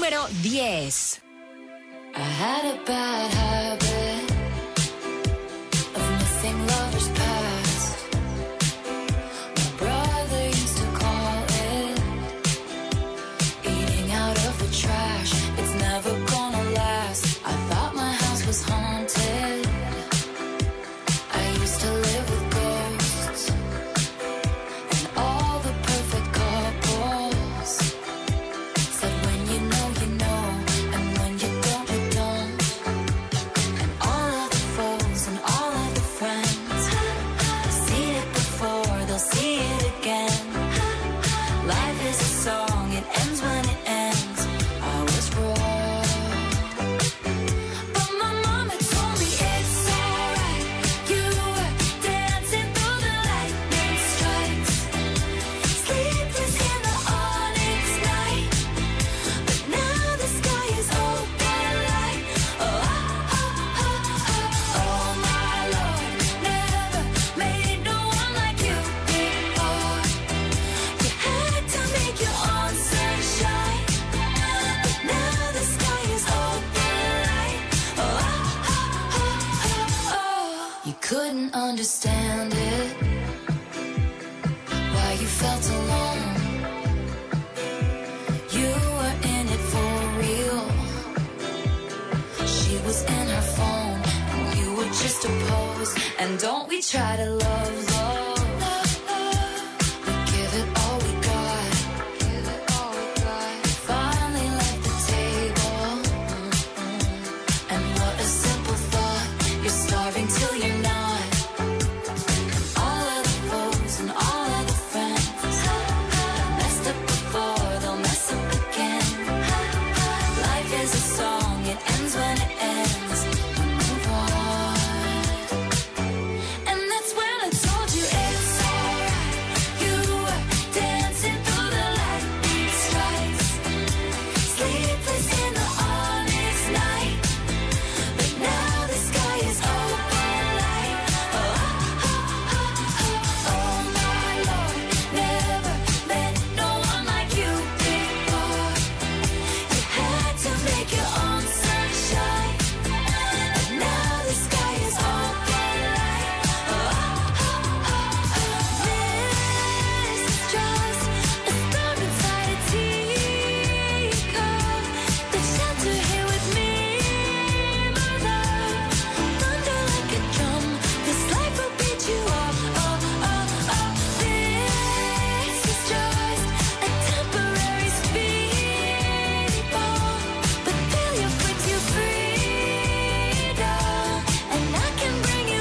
Número 10. I had a bad habit of missing lovers past. My brother used to call it eating out of the trash. It's never gonna last. I thought my house was haunted. I used to live with ghosts and all the perfect couples. Said when you know, and when you don't, you don't. And all of the foes and all of the friends seen it before, they'll see it again. Life is a song, it ends when it ends. I was wrong, but my mama told me it's alright. You were dancing through the lightning strikes, sleepless in the onyx night. But now the sky is open light. Oh, oh, oh, oh, oh, oh my Lord, never made no one like you before. You had to make your own sunshine, but now the sky is open light. Oh, oh, oh, oh, oh, oh. You couldn't understand it, why you felt alone. You were in it for real. She was in her phone, and you were just a pose. And don't we try to love, love. We give it all we got. Finally left the table. And what a simple thought. You're starving till you're not. All of the foes and all of the friends messed up before, they'll mess up again. Life is a song, it ends when it ends. We move on. And that's when I told you it's alright. You were dancing through the lightning strikes, sleepless in the onyx night. But now the sky is open light. Oh, oh, oh, oh, oh my Lord, never met no one like you before. You had to make your own sunshine, and now the sky is open light. Oh, oh, oh, oh, this is just a storm inside a teacup. The shelter here with me, my love. Thunder like a drum, this life will beat you up. Oh, oh, oh, this is just a temporary speed bump, but failure brings you freedom, and I can bring you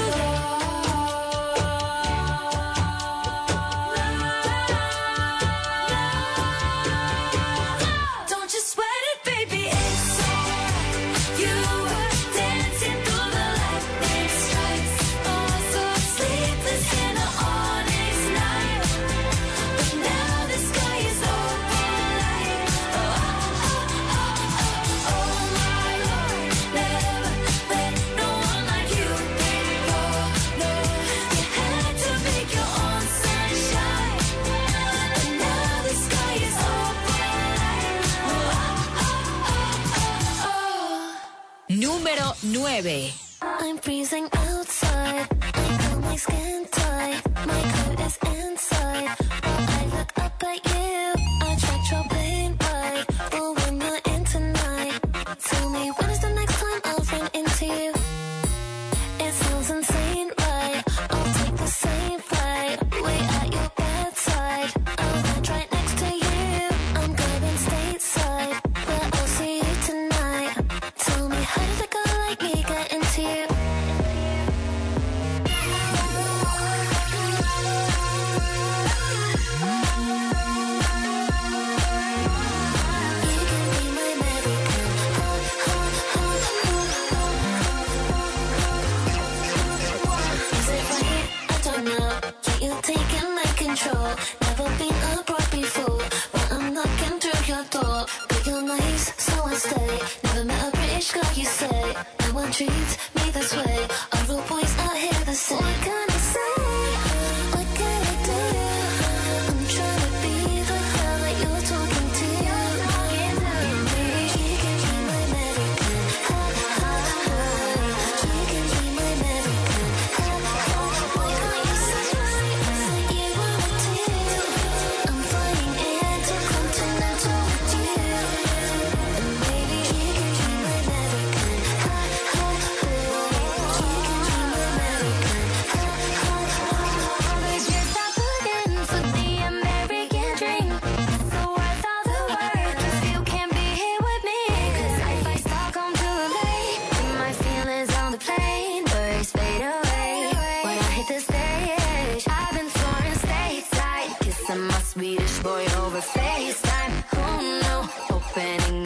love. Don't you sweat it, baby, it's alright. You were dancing through the lightning strikes, oh, so sleepless in the onyx night. But now the sky is open light. Oh, oh, oh, oh, oh my Lord, never met no one like you before. No, you had to make your own sunshine, and now the sky is open light. Oh, oh, oh, oh, oh. Número 9. I'm freezing outside. I feel my skin tight. My coat is inside. While I look up at you, I check your plane right. But when you're in tonight, tell me when is the next time I'll run into you? It sounds insane, right? I'll take the same flight. Way at your bedside. I'll land right next to you. I'm going stateside, but I'll see you tonight. Tell me, how did a girl like me get into you? treat me this way. All the boys out here the same. What can I say? What can I do? I'm trying to be the girl that you're talking to.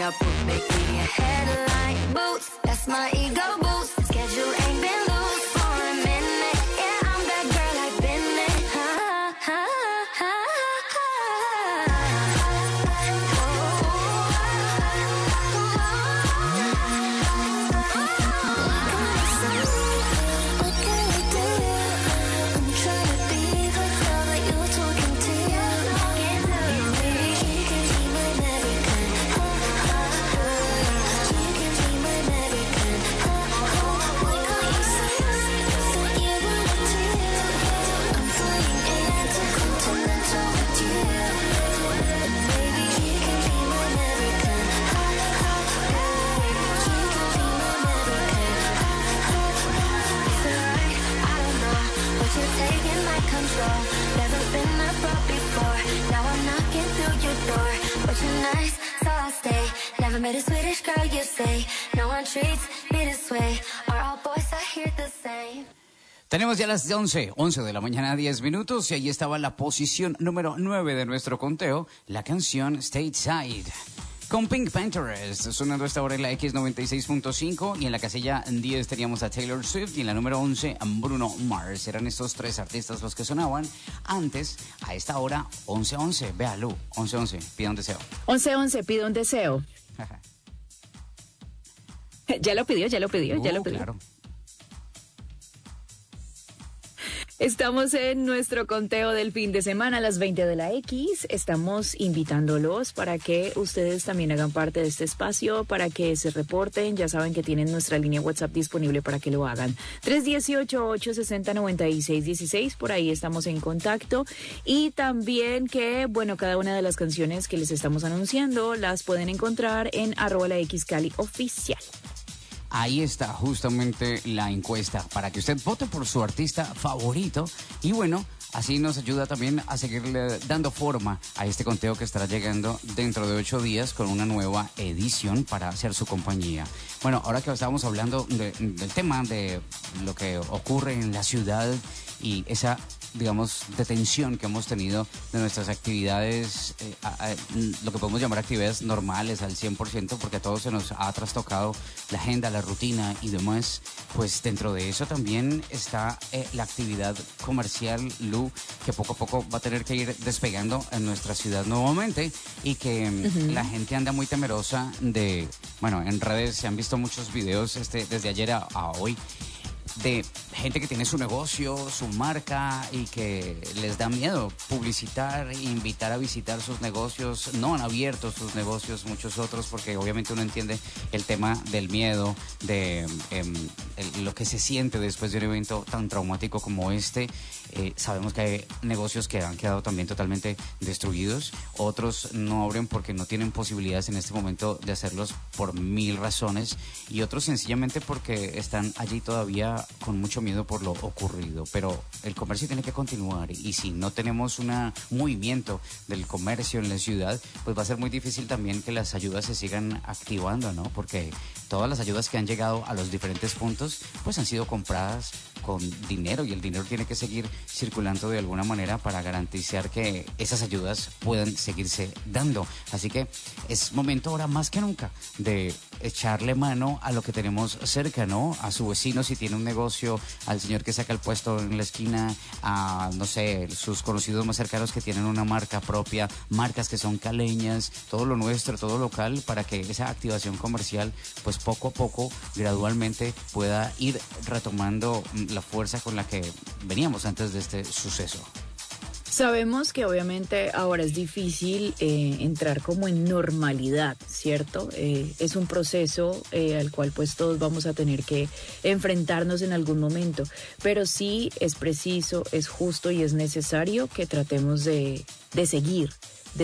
up, make me a headline. Boots, that's my ego boost. Schedule ain't been loose for a minute. Yeah, I'm that girl I've been in. Ha, ha, ha, what can we do? I'm trying to be the girl that you're talking to. Maybe you can be my American. You can be my American. Why can't you say that you want to? I'm flying intercontinental with you. Maybe you can be my American. You can be my American. Is it right? I don't know, but you're taking my control. Never been abroad before. Now I'm knocking through your door. But you're nice, so I'll stay. Never met a Swedish girl, you say. No one treats me this way. Are all boys I hear the same? Tenemos ya las 11 de la mañana, 10 minutos, y ahí estaba la posición número 9 de nuestro conteo, la canción Stateside. Con Pink Panthers, sonando esta hora en la X96.5, y en la casilla 10 teníamos a Taylor Swift, y en la número 11 a Bruno Mars. Eran estos tres artistas los que sonaban antes, a esta hora, 11:11. Vea, Lu, 11:11, pida un deseo. 11:11, pido un deseo. Ya lo pidió. Claro. Estamos en nuestro conteo del fin de semana a las 20 de la X. Estamos invitándolos para que ustedes también hagan parte de este espacio, para que se reporten. Ya saben que tienen nuestra línea WhatsApp disponible para que lo hagan. 318-860-9616, por ahí estamos en contacto. Y también que, bueno, cada una de las canciones que les estamos anunciando las pueden encontrar en @laxcalioficial. Ahí está justamente la encuesta para que usted vote por su artista favorito y bueno, así nos ayuda también a seguirle dando forma a este conteo que estará llegando dentro de 8 días con una nueva edición para hacer su compañía. Bueno, ahora que estábamos hablando del tema de lo que ocurre en la ciudad y esa, digamos, detención que hemos tenido de nuestras actividades, lo que podemos llamar actividades normales al 100%, porque a todos se nos ha trastocado la agenda, la rutina y demás, pues dentro de eso también está la actividad comercial, Lu, que poco a poco va a tener que ir despegando en nuestra ciudad nuevamente y que la gente anda muy temerosa de, bueno, en redes se han visto muchos videos desde ayer a hoy, de gente que tiene su negocio, su marca y que les da miedo publicitar, invitar a visitar sus negocios. No han abierto sus negocios muchos otros porque obviamente uno entiende el tema del miedo, de lo que se siente después de un evento tan traumático como este. Sabemos que hay negocios que han quedado también totalmente destruidos. Otros no abren porque no tienen posibilidades en este momento de hacerlos por 1000 razones y otros sencillamente porque están allí todavía con mucho miedo por lo ocurrido, pero el comercio tiene que continuar y si no tenemos un movimiento del comercio en la ciudad, pues va a ser muy difícil también que las ayudas se sigan activando, ¿no? Porque todas las ayudas que han llegado a los diferentes puntos, pues han sido compradas con dinero y el dinero tiene que seguir circulando de alguna manera para garantizar que esas ayudas puedan seguirse dando. Así que es momento ahora más que nunca de echarle mano a lo que tenemos cerca, ¿no? A su vecino si tiene un negocio, al señor que saca el puesto en la esquina, a, no sé, sus conocidos más cercanos que tienen una marca propia, marcas que son caleñas, todo lo nuestro, todo local, para que esa activación comercial, pues poco a poco, gradualmente, pueda ir retomando la fuerza con la que veníamos antes de este suceso. Sabemos que obviamente ahora es difícil entrar como en normalidad, ¿cierto? Es un proceso al cual pues todos vamos a tener que enfrentarnos en algún momento, pero sí es preciso, es justo y es necesario que tratemos de seguir,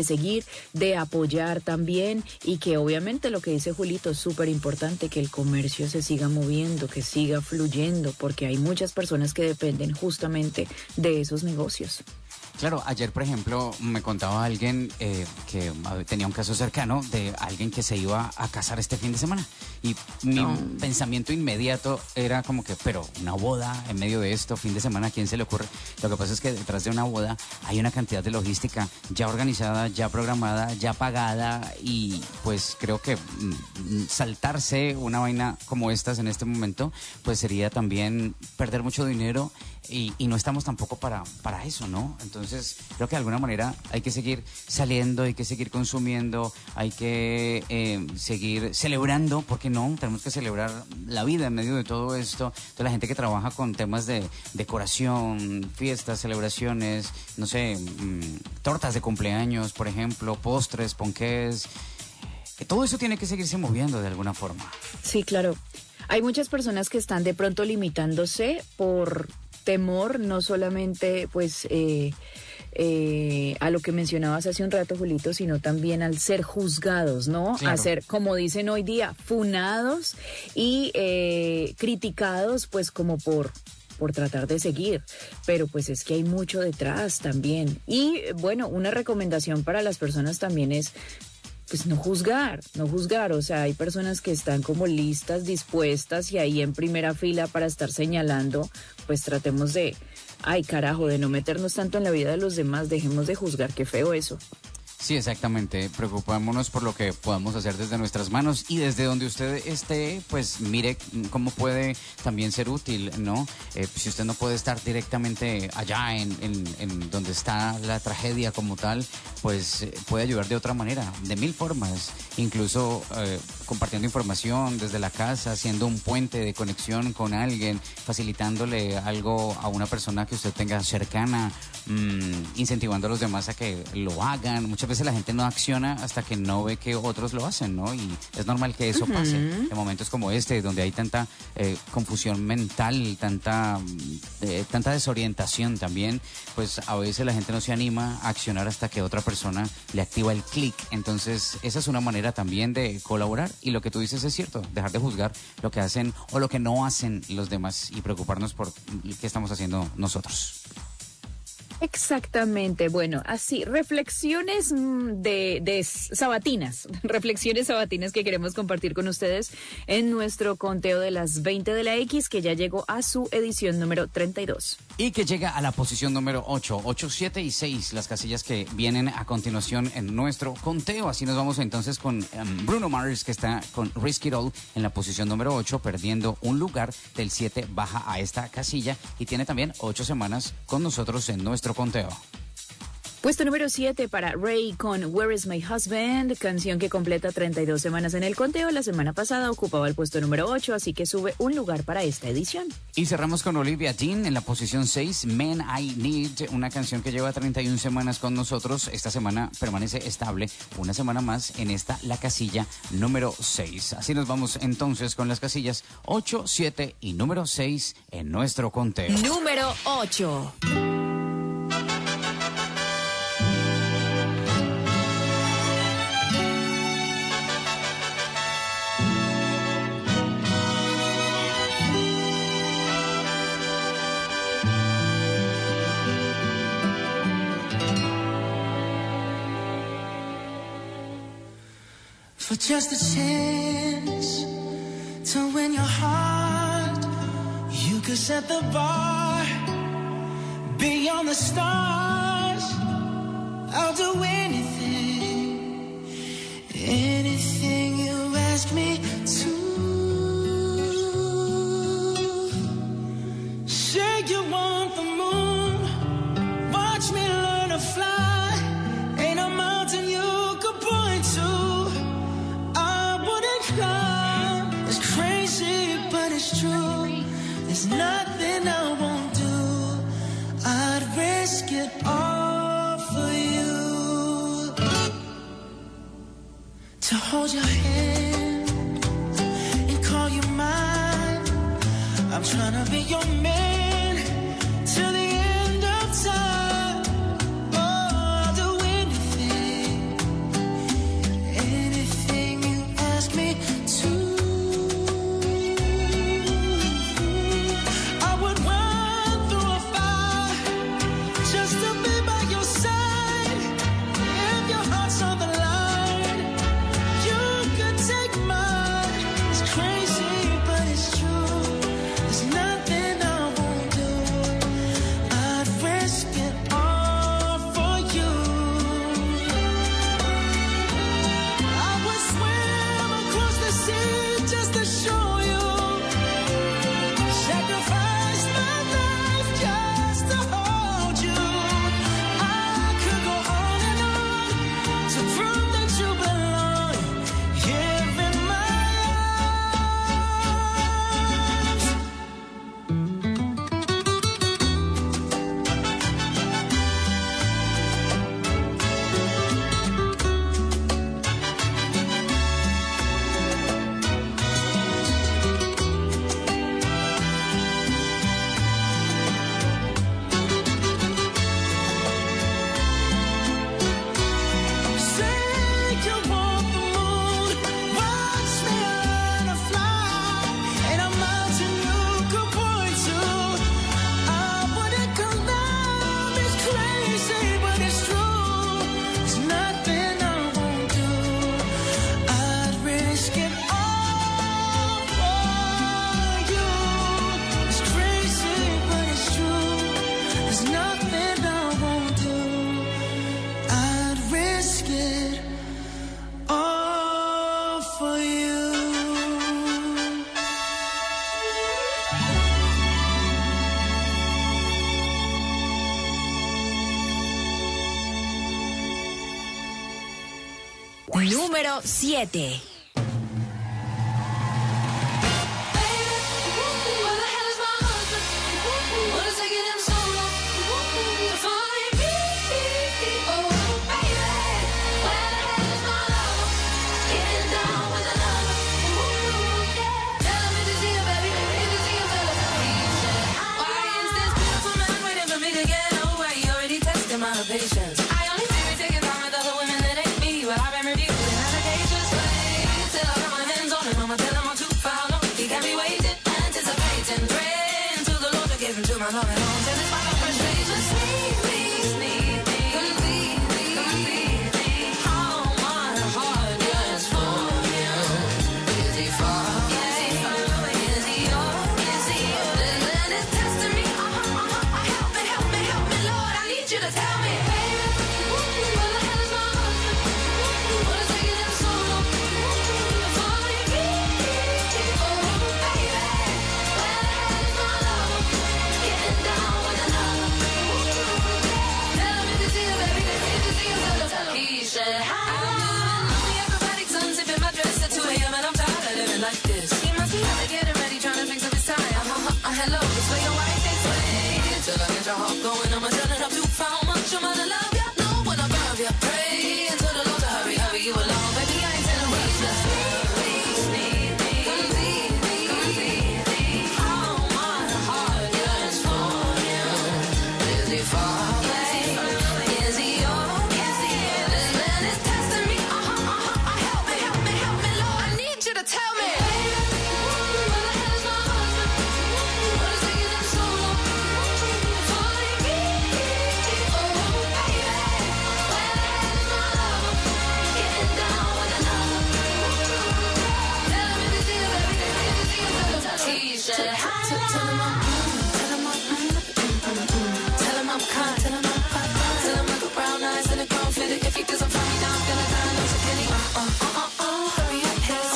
de apoyar también y que obviamente lo que dice Julito es súper importante, que el comercio se siga moviendo, que siga fluyendo, porque hay muchas personas que dependen justamente de esos negocios. Claro, ayer, por ejemplo, me contaba alguien que tenía un caso cercano de alguien que se iba a casar este fin de semana. Y mi pensamiento inmediato era como que, pero una boda en medio de esto, fin de semana, ¿a quién se le ocurre? Lo que pasa es que detrás de una boda hay una cantidad de logística ya organizada, ya programada, ya pagada, y pues creo que saltarse una vaina como estas en este momento, pues sería también perder mucho dinero. Y no estamos tampoco para eso, ¿no? Entonces, creo que de alguna manera hay que seguir saliendo, hay que seguir consumiendo, hay que seguir celebrando, ¿por qué no? Tenemos que celebrar la vida en medio de todo esto. Toda la gente que trabaja con temas de decoración, fiestas, celebraciones, no sé, tortas de cumpleaños, por ejemplo, postres, ponqués. Todo eso tiene que seguirse moviendo de alguna forma. Sí, claro. Hay muchas personas que están de pronto limitándose por temor, no solamente pues a lo que mencionabas hace un rato, Julito, sino también al ser juzgados, ¿no? Claro. A ser, como dicen hoy día, funados y criticados pues como por tratar de seguir, pero pues es que hay mucho detrás también. Y bueno, una recomendación para las personas también es pues no juzgar, o sea, hay personas que están como listas, dispuestas y ahí en primera fila para estar señalando, pues tratemos de, ay carajo, de no meternos tanto en la vida de los demás, dejemos de juzgar, qué feo eso. Sí, exactamente. Preocupémonos por lo que podamos hacer desde nuestras manos y desde donde usted esté, pues mire cómo puede también ser útil, ¿no? Si usted no puede estar directamente allá en donde está la tragedia como tal, pues puede ayudar de otra manera, de mil formas, incluso compartiendo información desde la casa, haciendo un puente de conexión con alguien, facilitándole algo a una persona que usted tenga cercana, incentivando a los demás a que lo hagan. Muchas veces la gente no acciona hasta que no ve que otros lo hacen, ¿no? Y es normal que eso pase en momentos como este, donde hay tanta confusión mental, tanta desorientación también, pues a veces la gente no se anima a accionar hasta que otra persona le activa el clic. Entonces, esa es una manera también de colaborar, y lo que tú dices es cierto, dejar de juzgar lo que hacen o lo que no hacen los demás y preocuparnos por qué estamos haciendo nosotros. Exactamente, bueno, así, reflexiones de sabatinas, reflexiones sabatinas que queremos compartir con ustedes en nuestro conteo de las 20 de la X, que ya llegó a su edición número 32. Y que llega a la posición número 8, 8, 7 y 6, las casillas que vienen a continuación en nuestro conteo. Así nos vamos entonces con Bruno Mars, que está con Risk It All en la posición número 8, perdiendo un lugar. Del 7 baja a esta casilla y tiene también 8 semanas con nosotros en nuestro conteo. Puesto número 7 para Ray con Where is My Husband, canción que completa 32 semanas en el conteo. La semana pasada ocupaba el puesto número 8, así que sube un lugar para esta edición. Y cerramos con Olivia Dean en la posición 6, Man I Need, una canción que lleva 31 semanas con nosotros. Esta semana permanece estable, una semana más en esta, la casilla número 6. Así nos vamos entonces con las casillas 8, 7 y número 6 en nuestro conteo. Número 8. For just a chance to win your heart, you could set the bar beyond the stars. I'll do anything, anything you ask me to. Say you want the moon, watch me learn to fly. Ain't a mountain you could point to. It's crazy, but it's true. There's nothing I won't do. I'd risk it all for you. To hold your hand and call you mine. I'm trying to be your man till the end of time. Oh, I'll do anything, anything you ask me to. I would run through a fire just to be by your Número 7. Patience. I only feel taking time with other women that ain't me, but I've been reviewing allegations. Wait till I got my hands on him, I'ma tell him I'm too far. No, he can't be waiting, anticipating, praying to the Lord to give him to my loving arms. And it's my frustration. Sneak me, complete me. How my heart yearns for you. Is he far? Is he far? Is he yours? Is he yours? Then it's testing me. Help me, Lord. I need you to tell me. Like this. He must be out getting ready, trying to fix up his tie. Hello, it's where your wife is. Wait till I get your heart going. I'ma turn it up too far. Much your mother love ya. No one above ya. Pray until the Lord to hurry you along. Baby, I ain't telling me. Just need me. How my heart yearns for you. Is he far away? Is he yours? This man is testing me. Help me, Lord. I need you to tell me. If he doesn't find me down, I'm gonna die. No security. Hurry up, yes.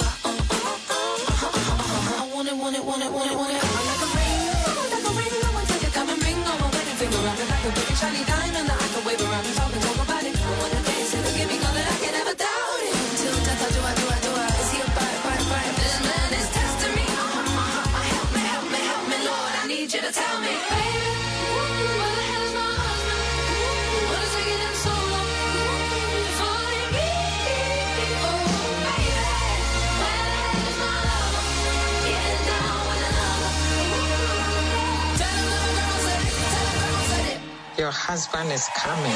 I want it. Like a ring. I want to take a diamond ring on my wedding finger. Wrap it like a big shiny diamond that I can wave around and talk about it. I wanna dance and give me all that I can never doubt it. Till death, I do. Is he a bite? This man is testing me. Help me, Lord. I need you to tell me. Your husband is coming.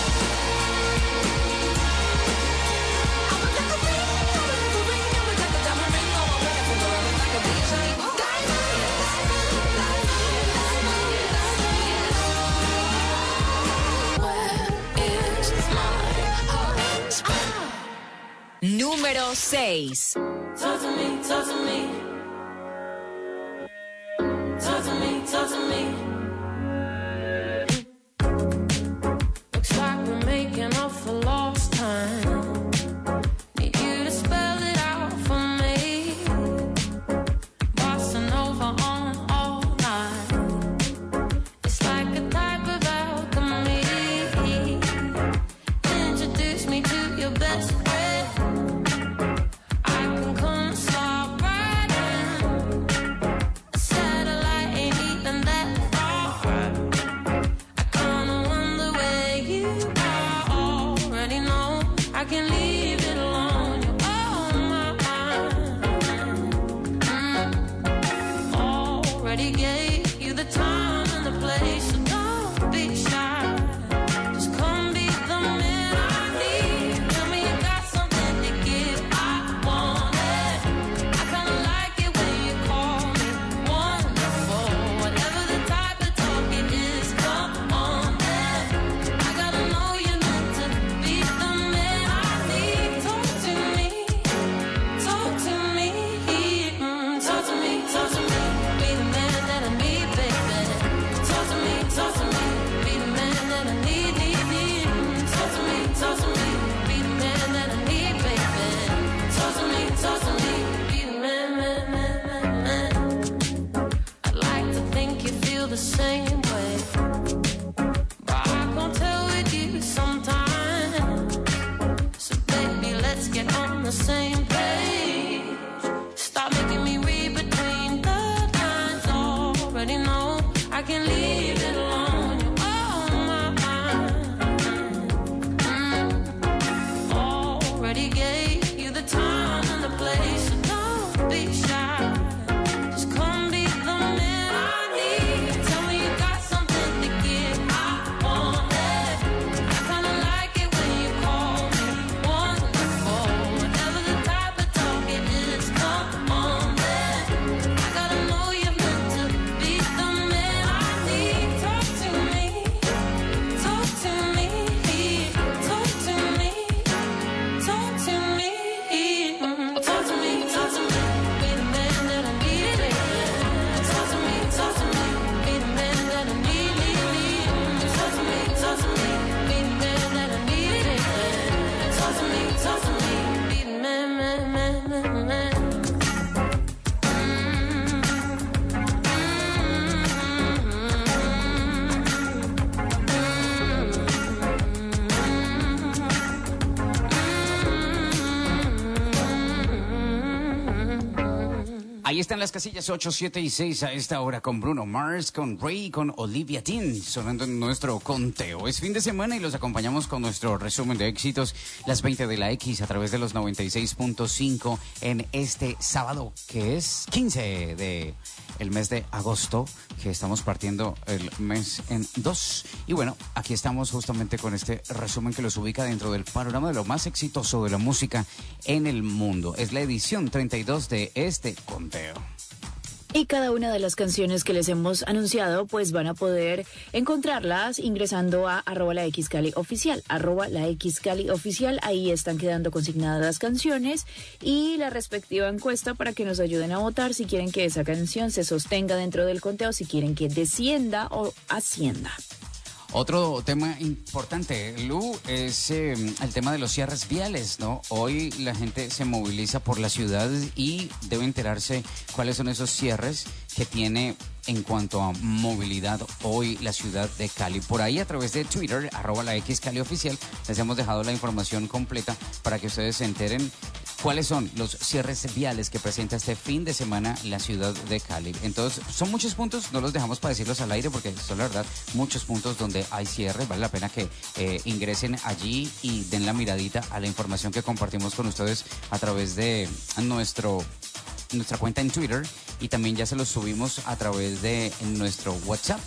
Número 6. Talk to me. Talk to me. Looks like we're making up for lost time. Need you to spell it out for me. Bossing over on all night. It's like a type of alchemy. Introduce me to your best friend. I can come slow. Ahí están las casillas 8, 7 y 6 a esta hora con Bruno Mars, con Ray, con Olivia Dean, sonando en nuestro conteo. Es fin de semana y los acompañamos con nuestro resumen de éxitos, las 20 de la X a través de los 96.5 en este sábado, que es 15 de el mes de agosto, que estamos partiendo el mes en dos. Y bueno, aquí estamos justamente con este resumen que los ubica dentro del panorama de lo más exitoso de la música en el mundo. Es la edición 32 de este conteo. Y cada una de las canciones que les hemos anunciado, pues van a poder encontrarlas ingresando a @laxcalioficial, @laxcalioficial. Ahí están quedando consignadas las canciones y la respectiva encuesta para que nos ayuden a votar si quieren que esa canción se sostenga dentro del conteo, si quieren que descienda o ascienda. Otro tema importante, Lu, es el tema de los cierres viales, ¿no? Hoy la gente se moviliza por la ciudad y debe enterarse cuáles son esos cierres que tiene en cuanto a movilidad hoy la ciudad de Cali. Por ahí a través de Twitter, @laxcalioficial, les hemos dejado la información completa para que ustedes se enteren cuáles son los cierres viales que presenta este fin de semana la ciudad de Cali. Entonces, son muchos puntos, no los dejamos para decirlos al aire porque son la verdad muchos puntos donde hay cierres. Vale la pena que ingresen allí y den la miradita a la información que compartimos con ustedes a través de nuestra cuenta en Twitter, y también ya se los subimos a través de nuestro WhatsApp,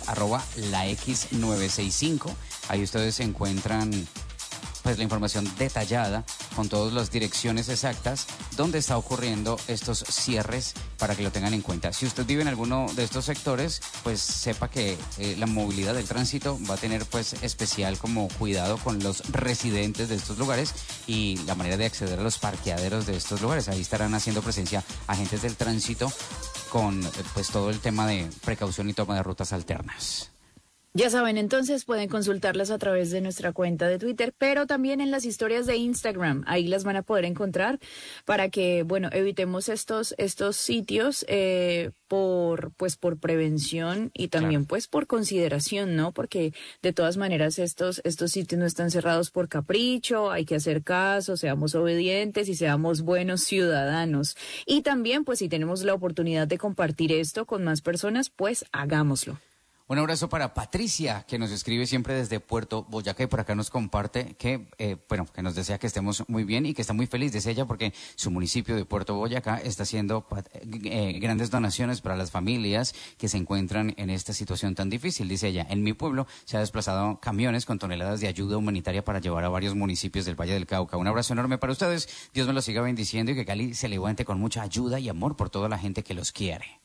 @lax965. Ahí ustedes encuentran pues la información detallada con todas las direcciones exactas donde está ocurriendo estos cierres para que lo tengan en cuenta. Si usted vive en alguno de estos sectores, pues sepa que la movilidad del tránsito va a tener pues especial como cuidado con los residentes de estos lugares y la manera de acceder a los parqueaderos de estos lugares. Ahí estarán haciendo presencia agentes del tránsito con pues todo el tema de precaución y toma de rutas alternas. Ya saben, entonces pueden consultarlas a través de nuestra cuenta de Twitter, pero también en las historias de Instagram. Ahí las van a poder encontrar para que, bueno, evitemos estos sitios por prevención y también pues por consideración, ¿no? Porque de todas maneras estos sitios no están cerrados por capricho, hay que hacer caso, seamos obedientes y seamos buenos ciudadanos. Y también, pues si tenemos la oportunidad de compartir esto con más personas, pues hagámoslo. Un abrazo para Patricia, que nos escribe siempre desde Puerto Boyacá y por acá nos comparte que nos desea que estemos muy bien y que está muy feliz, dice ella, porque su municipio de Puerto Boyacá está haciendo grandes donaciones para las familias que se encuentran en esta situación tan difícil. Dice ella, en mi pueblo se ha desplazado camiones con toneladas de ayuda humanitaria para llevar a varios municipios del Valle del Cauca. Un abrazo enorme para ustedes, Dios me los siga bendiciendo y que Cali se levante con mucha ayuda y amor por toda la gente que los quiere.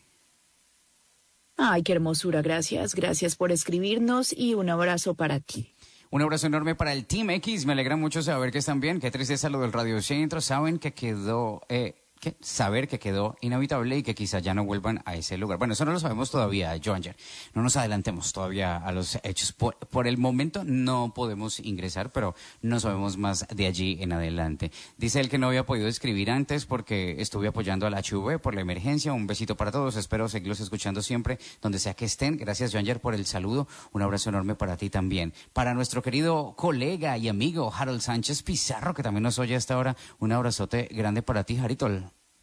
Ay, qué hermosura, gracias por escribirnos y un abrazo para ti. Un abrazo enorme para el Team X, me alegra mucho saber que están bien, qué tristeza lo del Radio Centro, saben que quedó saber que quedó inhabitable y que quizá ya no vuelvan a ese lugar. Bueno, eso no lo sabemos todavía, Joanger. No nos adelantemos todavía a los hechos. Por el momento no podemos ingresar, pero no sabemos más de allí en adelante. Dice él que no había podido escribir antes porque estuve apoyando a la HV por la emergencia. Un besito para todos. Espero seguirlos escuchando siempre, donde sea que estén. Gracias, Joanger, por el saludo. Un abrazo enorme para ti también. Para nuestro querido colega y amigo Harold Sánchez Pizarro, que también nos oye hasta ahora. Un abrazote grande para ti, Haritol.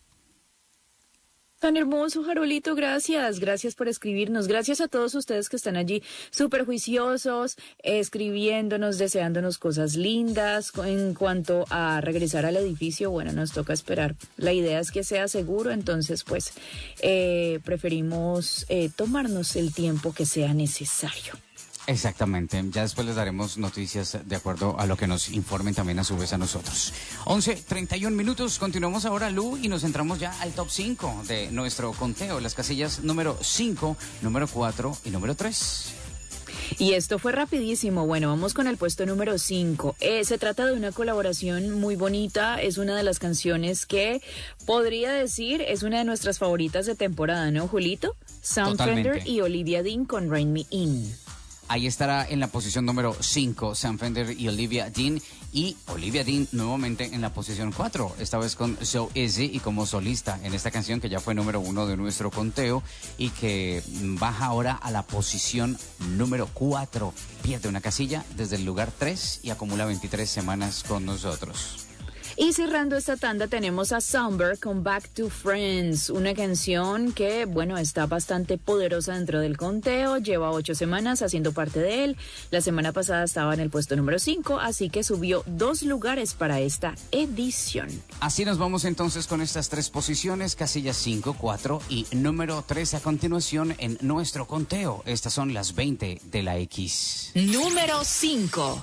Tan hermoso, Jarolito, gracias por escribirnos, gracias a todos ustedes que están allí súper juiciosos, escribiéndonos, deseándonos cosas lindas. En cuanto a regresar al edificio, bueno, nos toca esperar, la idea es que sea seguro, entonces pues preferimos tomarnos el tiempo que sea necesario. Exactamente, ya después les daremos noticias de acuerdo a lo que nos informen también a su vez a nosotros. 11:31, continuamos ahora, Lu, y nos entramos ya al top 5 de nuestro conteo, las casillas número 5, número 4 y número 3. Y esto fue rapidísimo. Bueno, vamos con el puesto número 5. Se trata de una colaboración muy bonita. Es una de las canciones que podría decir es una de nuestras favoritas de temporada, ¿no, Julito? Sam Fender y Olivia Dean con Rain Me In. Ahí estará en la posición número 5, Sam Fender y Olivia Dean. Y Olivia Dean nuevamente en la posición 4, esta vez con So Easy y como solista en esta canción que ya fue número 1 de nuestro conteo y que baja ahora a la posición número 4. Pierde una casilla desde el lugar 3 y acumula 23 semanas con nosotros. Y cerrando esta tanda tenemos a Somber con Back to Friends, una canción que, bueno, está bastante poderosa dentro del conteo, lleva 8 semanas haciendo parte de él, la semana pasada estaba en el puesto número 5, así que subió 2 lugares para esta edición. Así nos vamos entonces con estas 3 posiciones, casillas 5, 4 y número 3 a continuación en nuestro conteo. Estas son las 20 de la X. Número 5.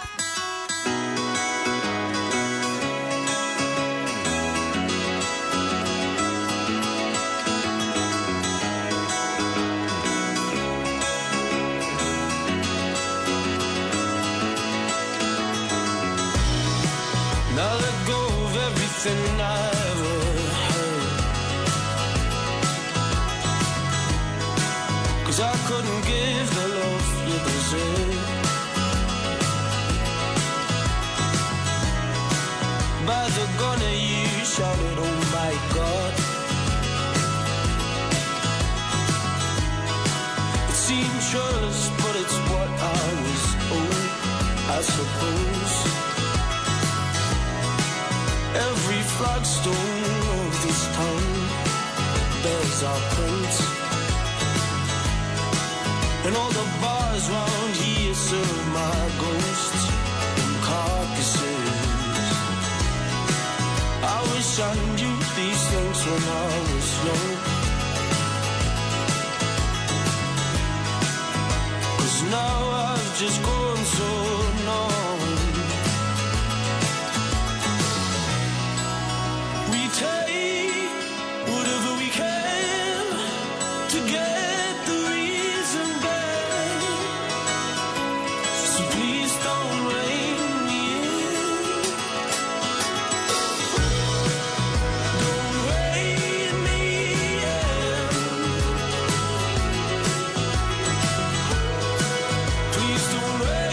Now let go of everything I ever heard, 'cause I couldn't give the love you deserve. By the gunner you shouted, oh my God. It seemed trust, but it's what I was owed, I suppose. Every flagstone of this town bears our prints, and all the bars round here serve my ghosts and carcasses. I wish I knew these things when I was young, 'cause now I've just gone so numb. Take whatever we can to get the reason back, so please don't rein me in. Don't rein me in. Please don't rein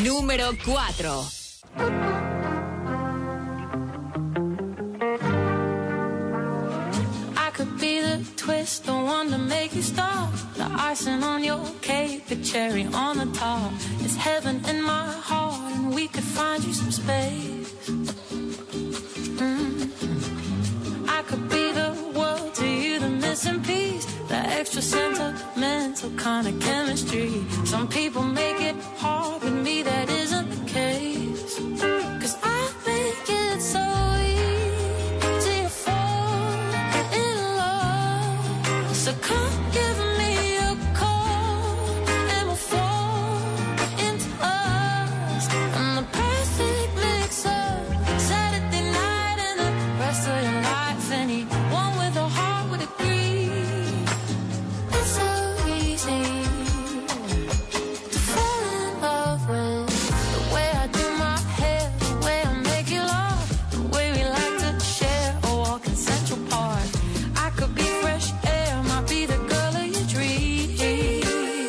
Número 4. I could be the twist, the one to make you stop. The icing on your cake, the cherry on the top. It's heaven in my heart, and we could find you some space. I could be the world to you, the missing piece, the extra sentimental kind of chemistry. Some people make it hard, with me that isn't the case. 'Cause I make it so easy to fall in love. So come give me a call, and we'll fall into us. I'm the perfect mix-up, Saturday night and the rest of your life. Anyone with a heart would agree. It's so easy to fall in love with the way I do my hair, the way I make you laugh, the way we like to share a walk in Central Park. I could be fresh air, might be the girl of your dreams.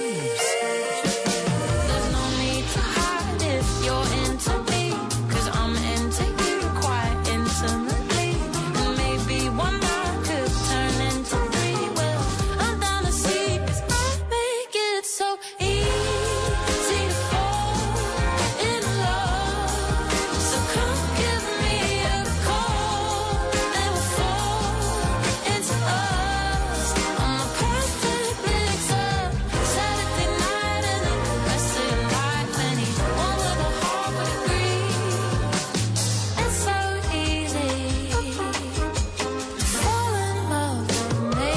There's no need to hide if you're into me, 'cause I'm into you quite intimately. And maybe one night could turn into three. Well, I'm down to see, 'cause I make it so easy to fall in love. So come give me a call, and we'll fall into us. I'm the perfect mix-up, Saturday night and the rest of your life. Anyone with a heart would agree. It's so easy to fall in love with me.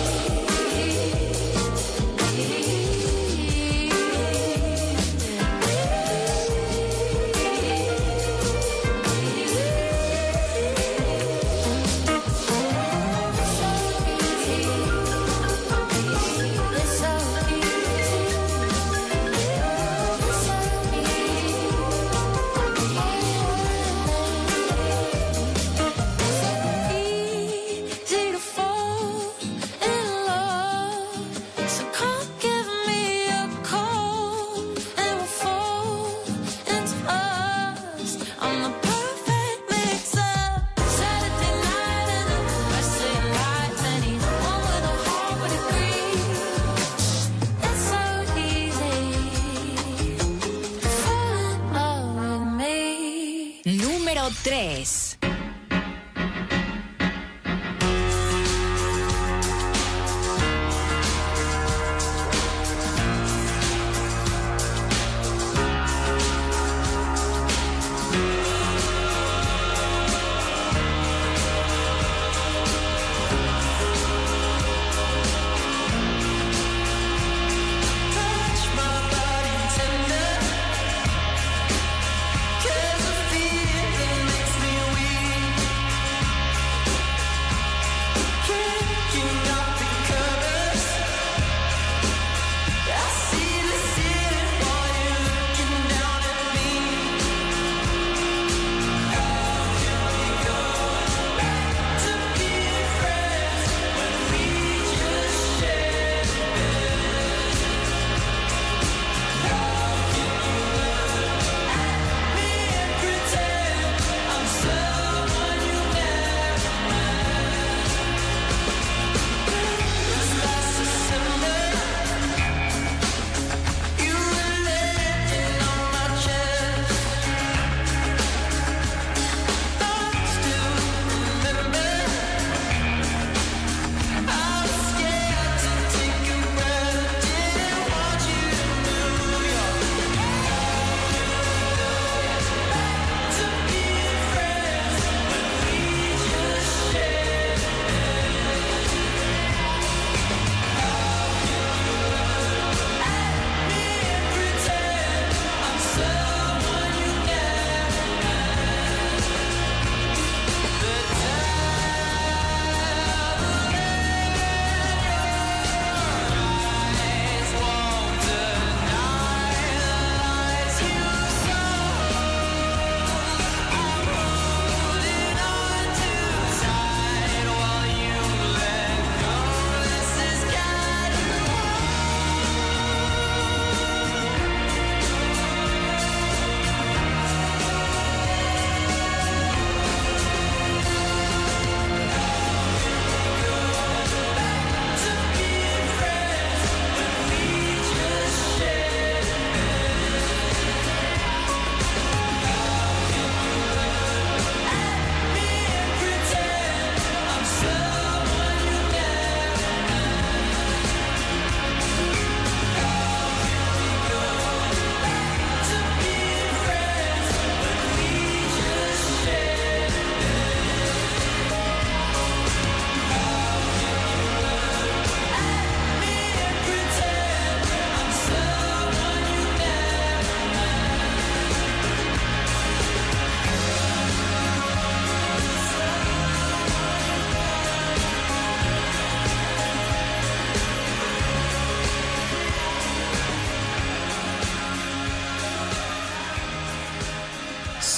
Easy to fall in love. So come give me a call, and we'll fall into us. I'm the perfect mix-up, Saturday night and the rest of your life. Anyone with a heart would agree. It's so easy to fall in love with me. Número 3. Touch my body tender, 'cause the feeling makes me weak.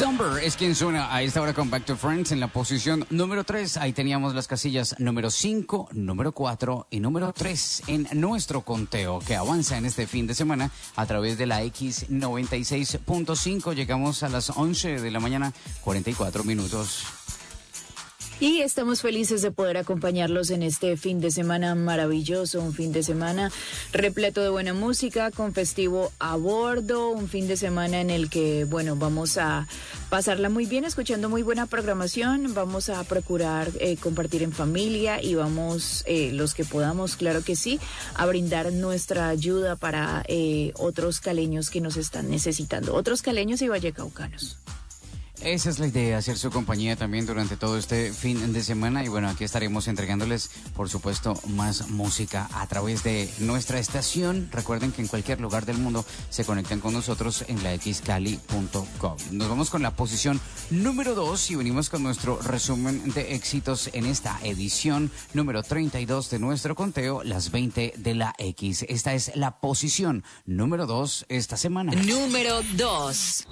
Number es quien suena a esta hora con Back to Friends en la posición número 3. Ahí teníamos las casillas número 5, número 4 y número 3 en nuestro conteo que avanza en este fin de semana a través de la X96.5. Llegamos a las 11 de la mañana, 44 minutos. Y estamos felices de poder acompañarlos en este fin de semana maravilloso, un fin de semana repleto de buena música, con festivo a bordo, un fin de semana en el que, bueno, vamos a pasarla muy bien escuchando muy buena programación, vamos a procurar compartir en familia y vamos, los que podamos, claro que sí, a brindar nuestra ayuda para otros caleños que nos están necesitando, otros caleños y vallecaucanos. Esa es la idea, hacer su compañía también durante todo este fin de semana. Y bueno, aquí estaremos entregándoles, por supuesto, más música a través de nuestra estación. Recuerden que en cualquier lugar del mundo se conectan con nosotros en la xcali.com. Nos vamos con la posición número 2 y venimos con nuestro resumen de éxitos en esta edición número 32 de nuestro conteo, las 20 de la X. Esta es la posición número 2 esta semana. Número 2.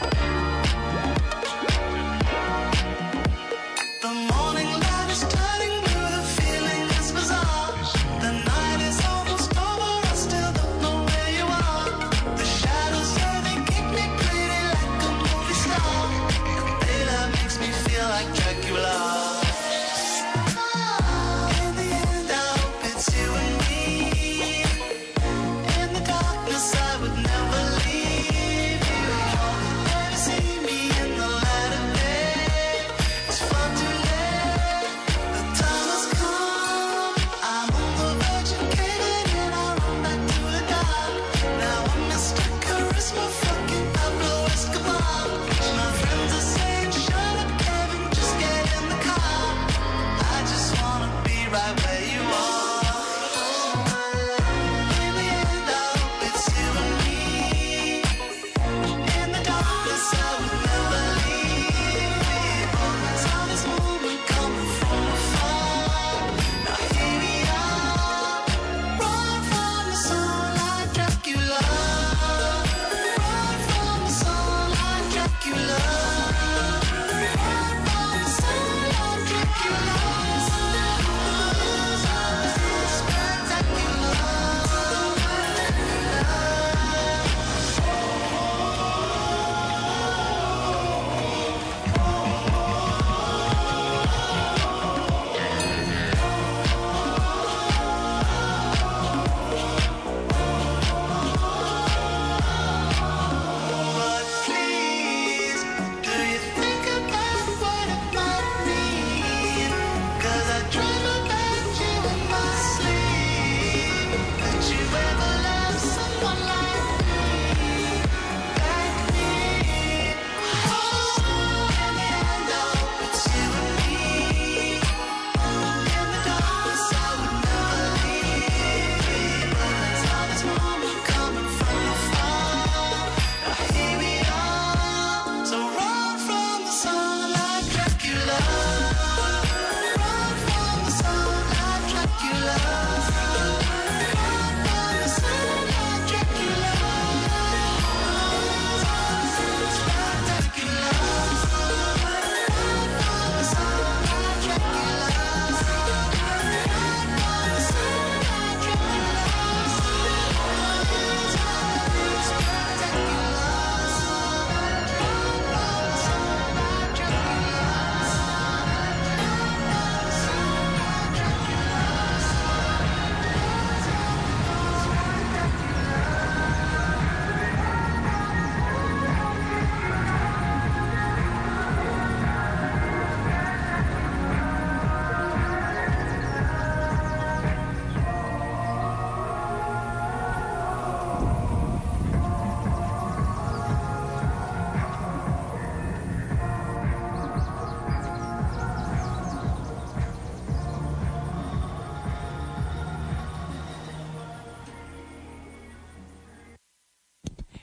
The morning light is turning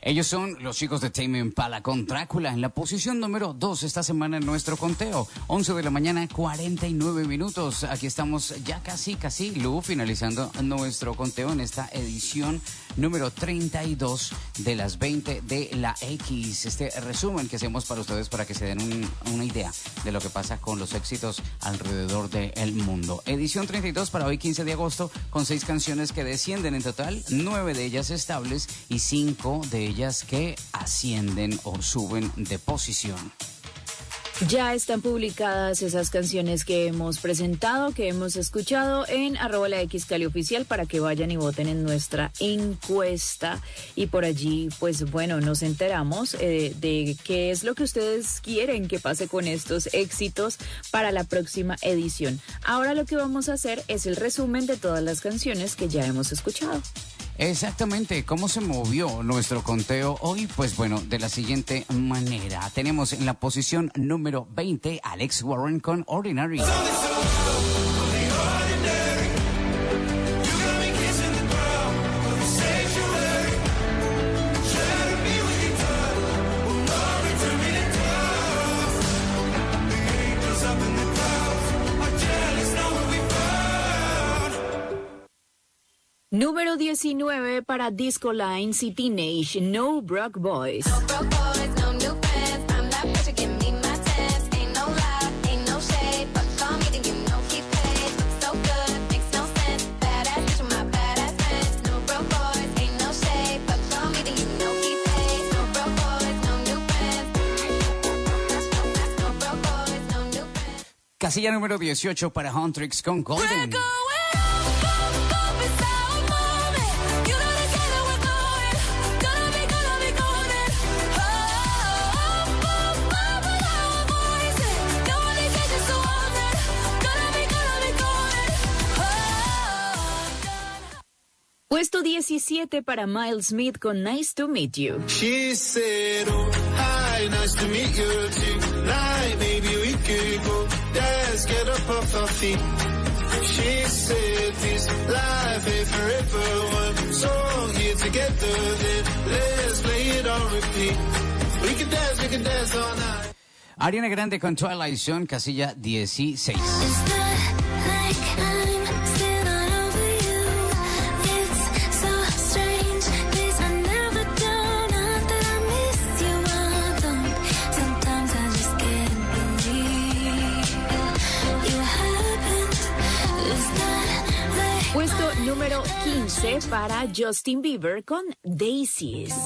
Ellos son los chicos de Tame Impala con Drácula en la posición número 2 esta semana en nuestro conteo. 11 de la mañana, 49 minutos. Aquí estamos ya casi, Lu, finalizando nuestro conteo en esta edición número 32 de las 20 de la X. Este resumen que hacemos para ustedes para que se den una idea de lo que pasa con los éxitos alrededor del mundo. Edición 32 para hoy 15 de agosto con 6 canciones que descienden en total, 9 de ellas estables y 5 de ellas que ascienden o suben de posición. Ya están publicadas esas canciones que hemos presentado, que hemos escuchado en @laXCaliOficial para que vayan y voten en nuestra encuesta. Y por allí, pues bueno, nos enteramos de qué es lo que ustedes quieren que pase con estos éxitos para la próxima edición. Ahora lo que vamos a hacer es el resumen de todas las canciones que ya hemos escuchado. Exactamente, ¿cómo se movió nuestro conteo hoy? Pues bueno, de la siguiente manera. Tenemos en la posición número 20 Alex Warren con Ordinary. Número 19 para Disco Lines y Teenage, No Broke Boys. Casilla número 18 para Huntrix con Golden. Puesto 17 para Miles Smith con Nice to Meet You. She said, oh, hi, nice to meet you tonight. Maybe we could go dance, get up off our feet. She said, this life ain't forever. One song here together, then let's play it on repeat. We can dance all night. Ariana Grande con Twilight Zone, casilla 16. Puesto número 15 para Justin Bieber con Daisies.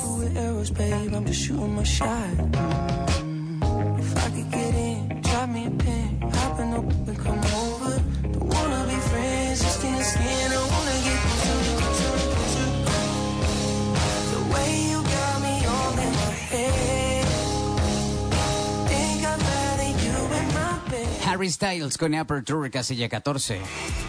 Harry Styles con Aperture, casilla 14.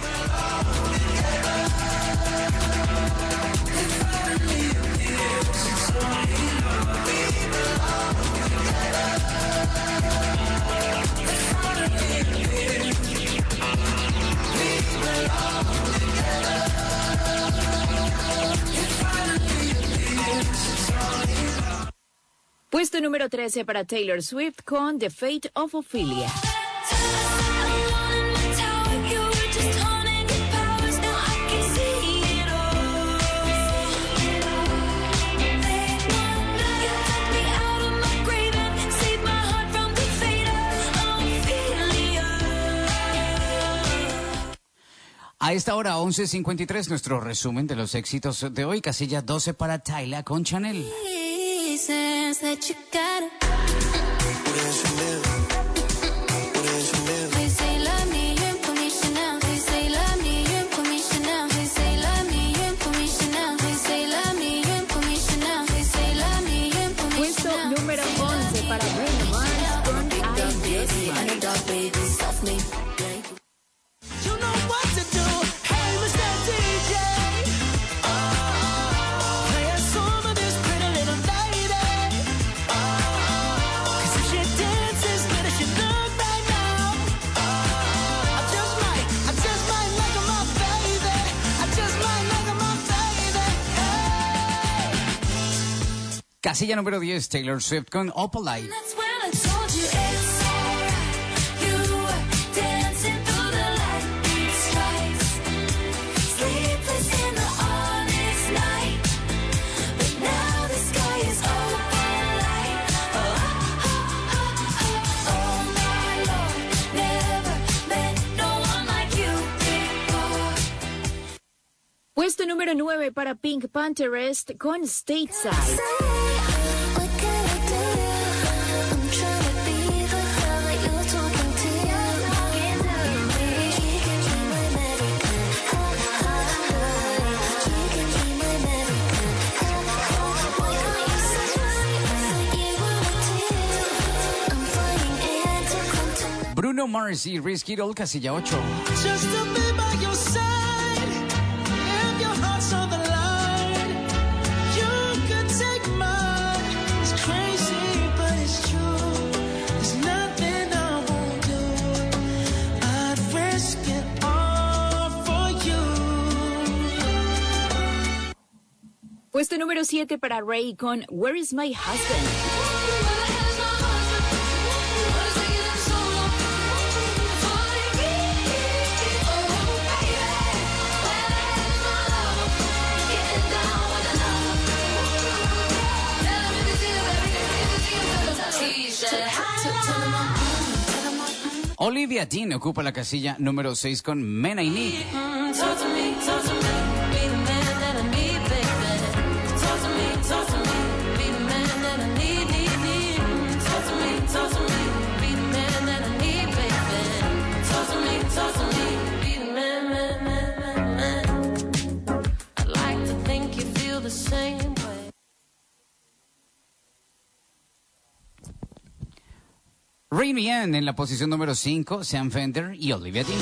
Puesto número 13 para Taylor Swift con The Fate of Ophelia. A esta hora, 11:53, nuestro resumen de los éxitos de hoy. Casilla 12 para Tyla con Chanel. Puesto número 11 para Bruno Mars con I Just Me. Some of this pretty little lady. 'Cause if she dances Casilla número 10, Taylor Swift con Opalite. That's when I told you it's alright. You were dancing through the lightning strikes, sleepless in the honest night. But now the sky is open light. Oh my Lord, never met no one like you before. Puesto número 9 para Pink Pantherist con Stateside. Bruno Mars y Risky Doll, casilla 8. Just to be by your side, if your heart's on the line, you could take mine. It's crazy, but it's true. There's nothing I won't do. I'd risk it all for you. Puesto número 7 para Ray con Where is my husband. Olivia Dean ocupa la casilla número 6 con Men I Need. Talk to me, be the man that I need, baby. Talk to me, be the man that I need. Talk to me, be the man that I need, baby. Talk to me, be the man. I'd like to think you feel the same way. Rainy Ann en la posición número 5, Sam Fender y Olivia Dean.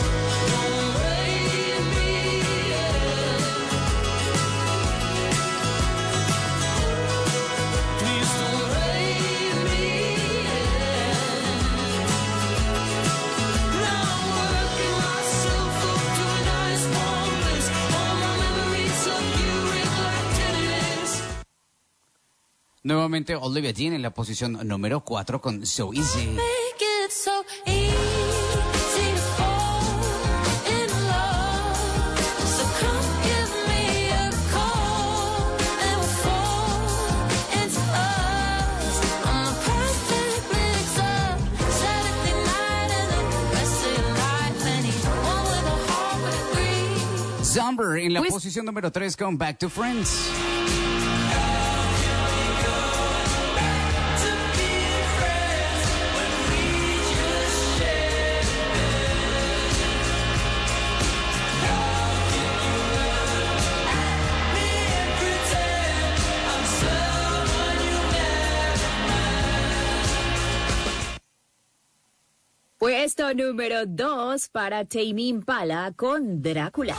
Nuevamente Olivia Dean en la posición número 4 con So Easy. Make it so easy to fall in love. So come give me a call and we'll fall into us. I'm the perfect mix of Saturday night and the rest of your life. Anyone with a heart would agree. Zomber en la Pues- posición número 3 con Back to Friends. Puesto número 2 para Tame Impala con Drácula.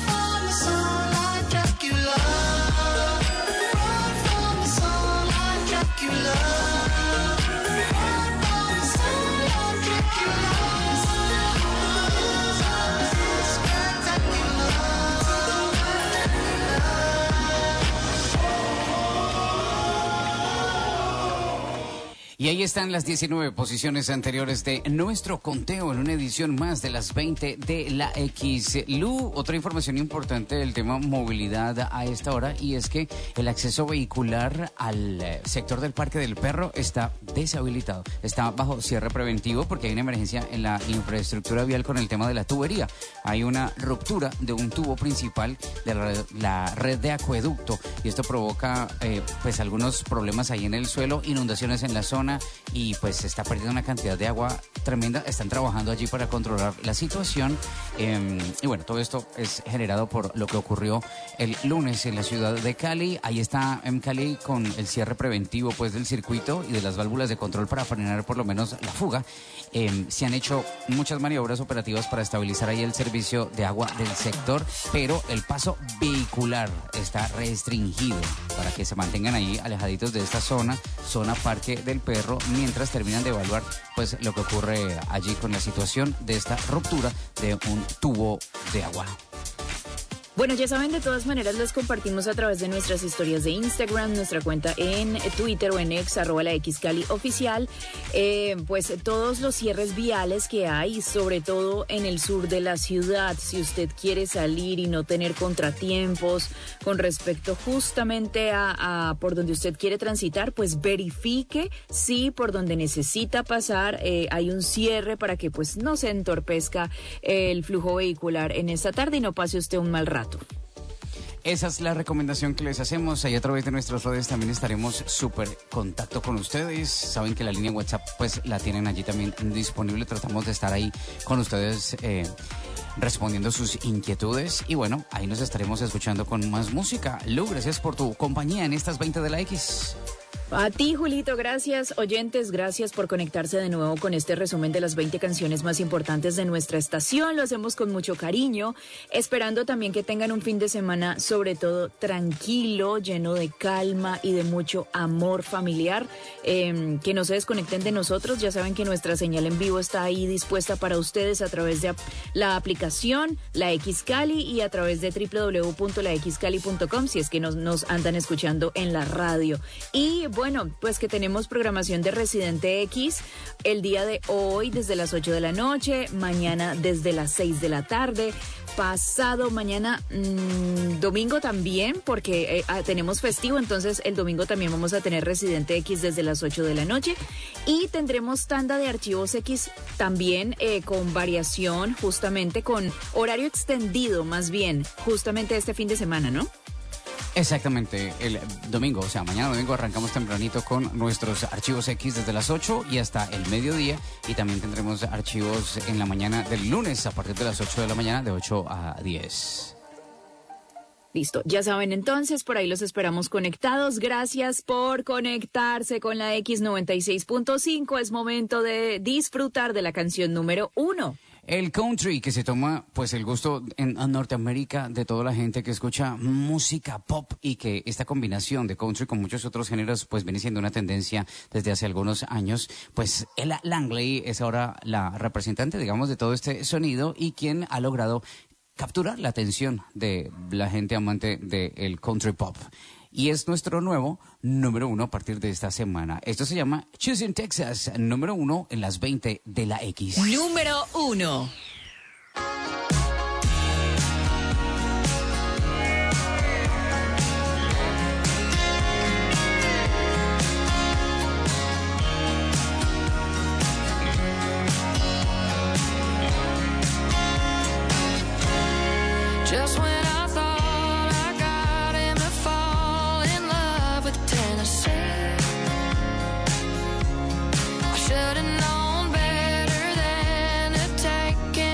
Y ahí están las 19 posiciones anteriores de nuestro conteo en una edición más de las 20 de la X. Lu, otra información importante del tema movilidad a esta hora, y es que el acceso vehicular al sector del Parque del Perro está deshabilitado. Está bajo cierre preventivo porque hay una emergencia en la infraestructura vial con el tema de la tubería. Hay una ruptura de un tubo principal de la red de acueducto y esto provoca pues algunos problemas ahí en el suelo, inundaciones en la zona y pues se está perdiendo una cantidad de agua tremenda. Están trabajando allí para controlar la situación y bueno, todo esto es generado por lo que ocurrió el lunes en la ciudad de Cali. Ahí está Cali con el cierre preventivo pues del circuito y de las válvulas de control para frenar por lo menos la fuga. Se han hecho muchas maniobras operativas para estabilizar ahí el servicio de agua del sector, pero el paso vehicular está restringido para que se mantengan ahí alejaditos de esta zona Parque del Perro, mientras terminan de evaluar pues lo que ocurre allí con la situación de esta ruptura de un tubo de agua. Bueno, ya saben, de todas maneras las compartimos a través de nuestras historias de Instagram, nuestra cuenta en Twitter o en X, @la X Cali oficial. Pues todos los cierres viales que hay, sobre todo en el sur de la ciudad, si usted quiere salir y no tener contratiempos con respecto justamente a por donde usted quiere transitar, pues verifique si por donde necesita pasar hay un cierre para que pues no se entorpezca el flujo vehicular en esta tarde y no pase usted un mal rato. Esa es la recomendación que les hacemos. Ahí a través de nuestras redes también estaremos súper contacto con ustedes. Saben que la línea WhatsApp pues la tienen allí también disponible. Tratamos de estar ahí con ustedes respondiendo sus inquietudes. Y bueno, ahí nos estaremos escuchando con más música. Lu, gracias por tu compañía en estas 20 de la X. A ti, Julito, gracias. Oyentes, gracias por conectarse de nuevo con este resumen de las 20 canciones más importantes de nuestra estación. Lo hacemos con mucho cariño, esperando también que tengan un fin de semana, sobre todo tranquilo, lleno de calma y de mucho amor familiar. Que no se desconecten de nosotros. Ya saben que nuestra señal en vivo está ahí dispuesta para ustedes a través de la aplicación La X Cali y a través de www.laxcali.com si es que nos andan escuchando en la radio. Y bueno, pues que tenemos programación de Residente X el día de hoy desde las 8 de la noche, mañana desde las 6 de la tarde, pasado mañana domingo también, porque tenemos festivo, entonces el domingo también vamos a tener Residente X desde las 8 de la noche y tendremos tanda de archivos X también con variación, justamente con horario extendido más bien, justamente este fin de semana, ¿no? Exactamente, el domingo, o sea, mañana domingo arrancamos tempranito con nuestros archivos X desde las 8 y hasta el mediodía, y también tendremos archivos en la mañana del lunes a partir de las 8 de la mañana, de 8 a 10. Listo, ya saben entonces, por ahí los esperamos conectados. Gracias por conectarse con la X96.5. Es momento de disfrutar de la canción número 1. El country, que se toma pues el gusto en Norteamérica de toda la gente que escucha música pop, y que esta combinación de country con muchos otros géneros pues viene siendo una tendencia desde hace algunos años. Pues Ella Langley es ahora la representante, digamos, de todo este sonido y quien ha logrado capturar la atención de la gente amante del country pop. Y es nuestro nuevo número 1 a partir de esta semana. Esto se llama Choosing Texas, número 1 en las 20 de la X. Número 1. Just when I thought I got him to fall in love with Tennessee, I should have known better than to take him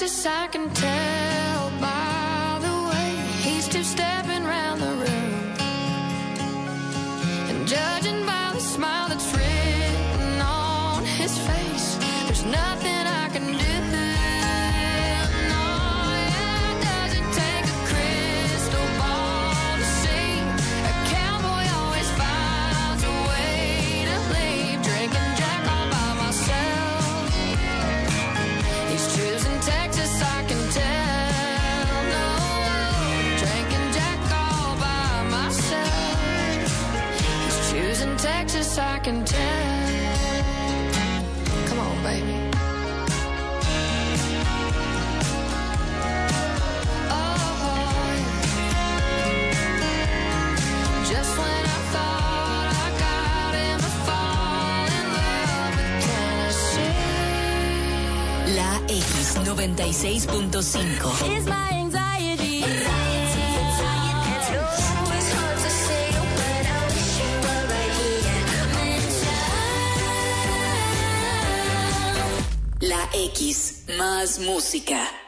this I can tell by the way he's two-stepping round the room. And judging by the smile that's written on his face, there's nothing I can do. Texas, I can tell. Come on, baby. Oh, just when I thought I got him to fall in love with Tennessee. La X96.5. It's my anxiety. La X, más música.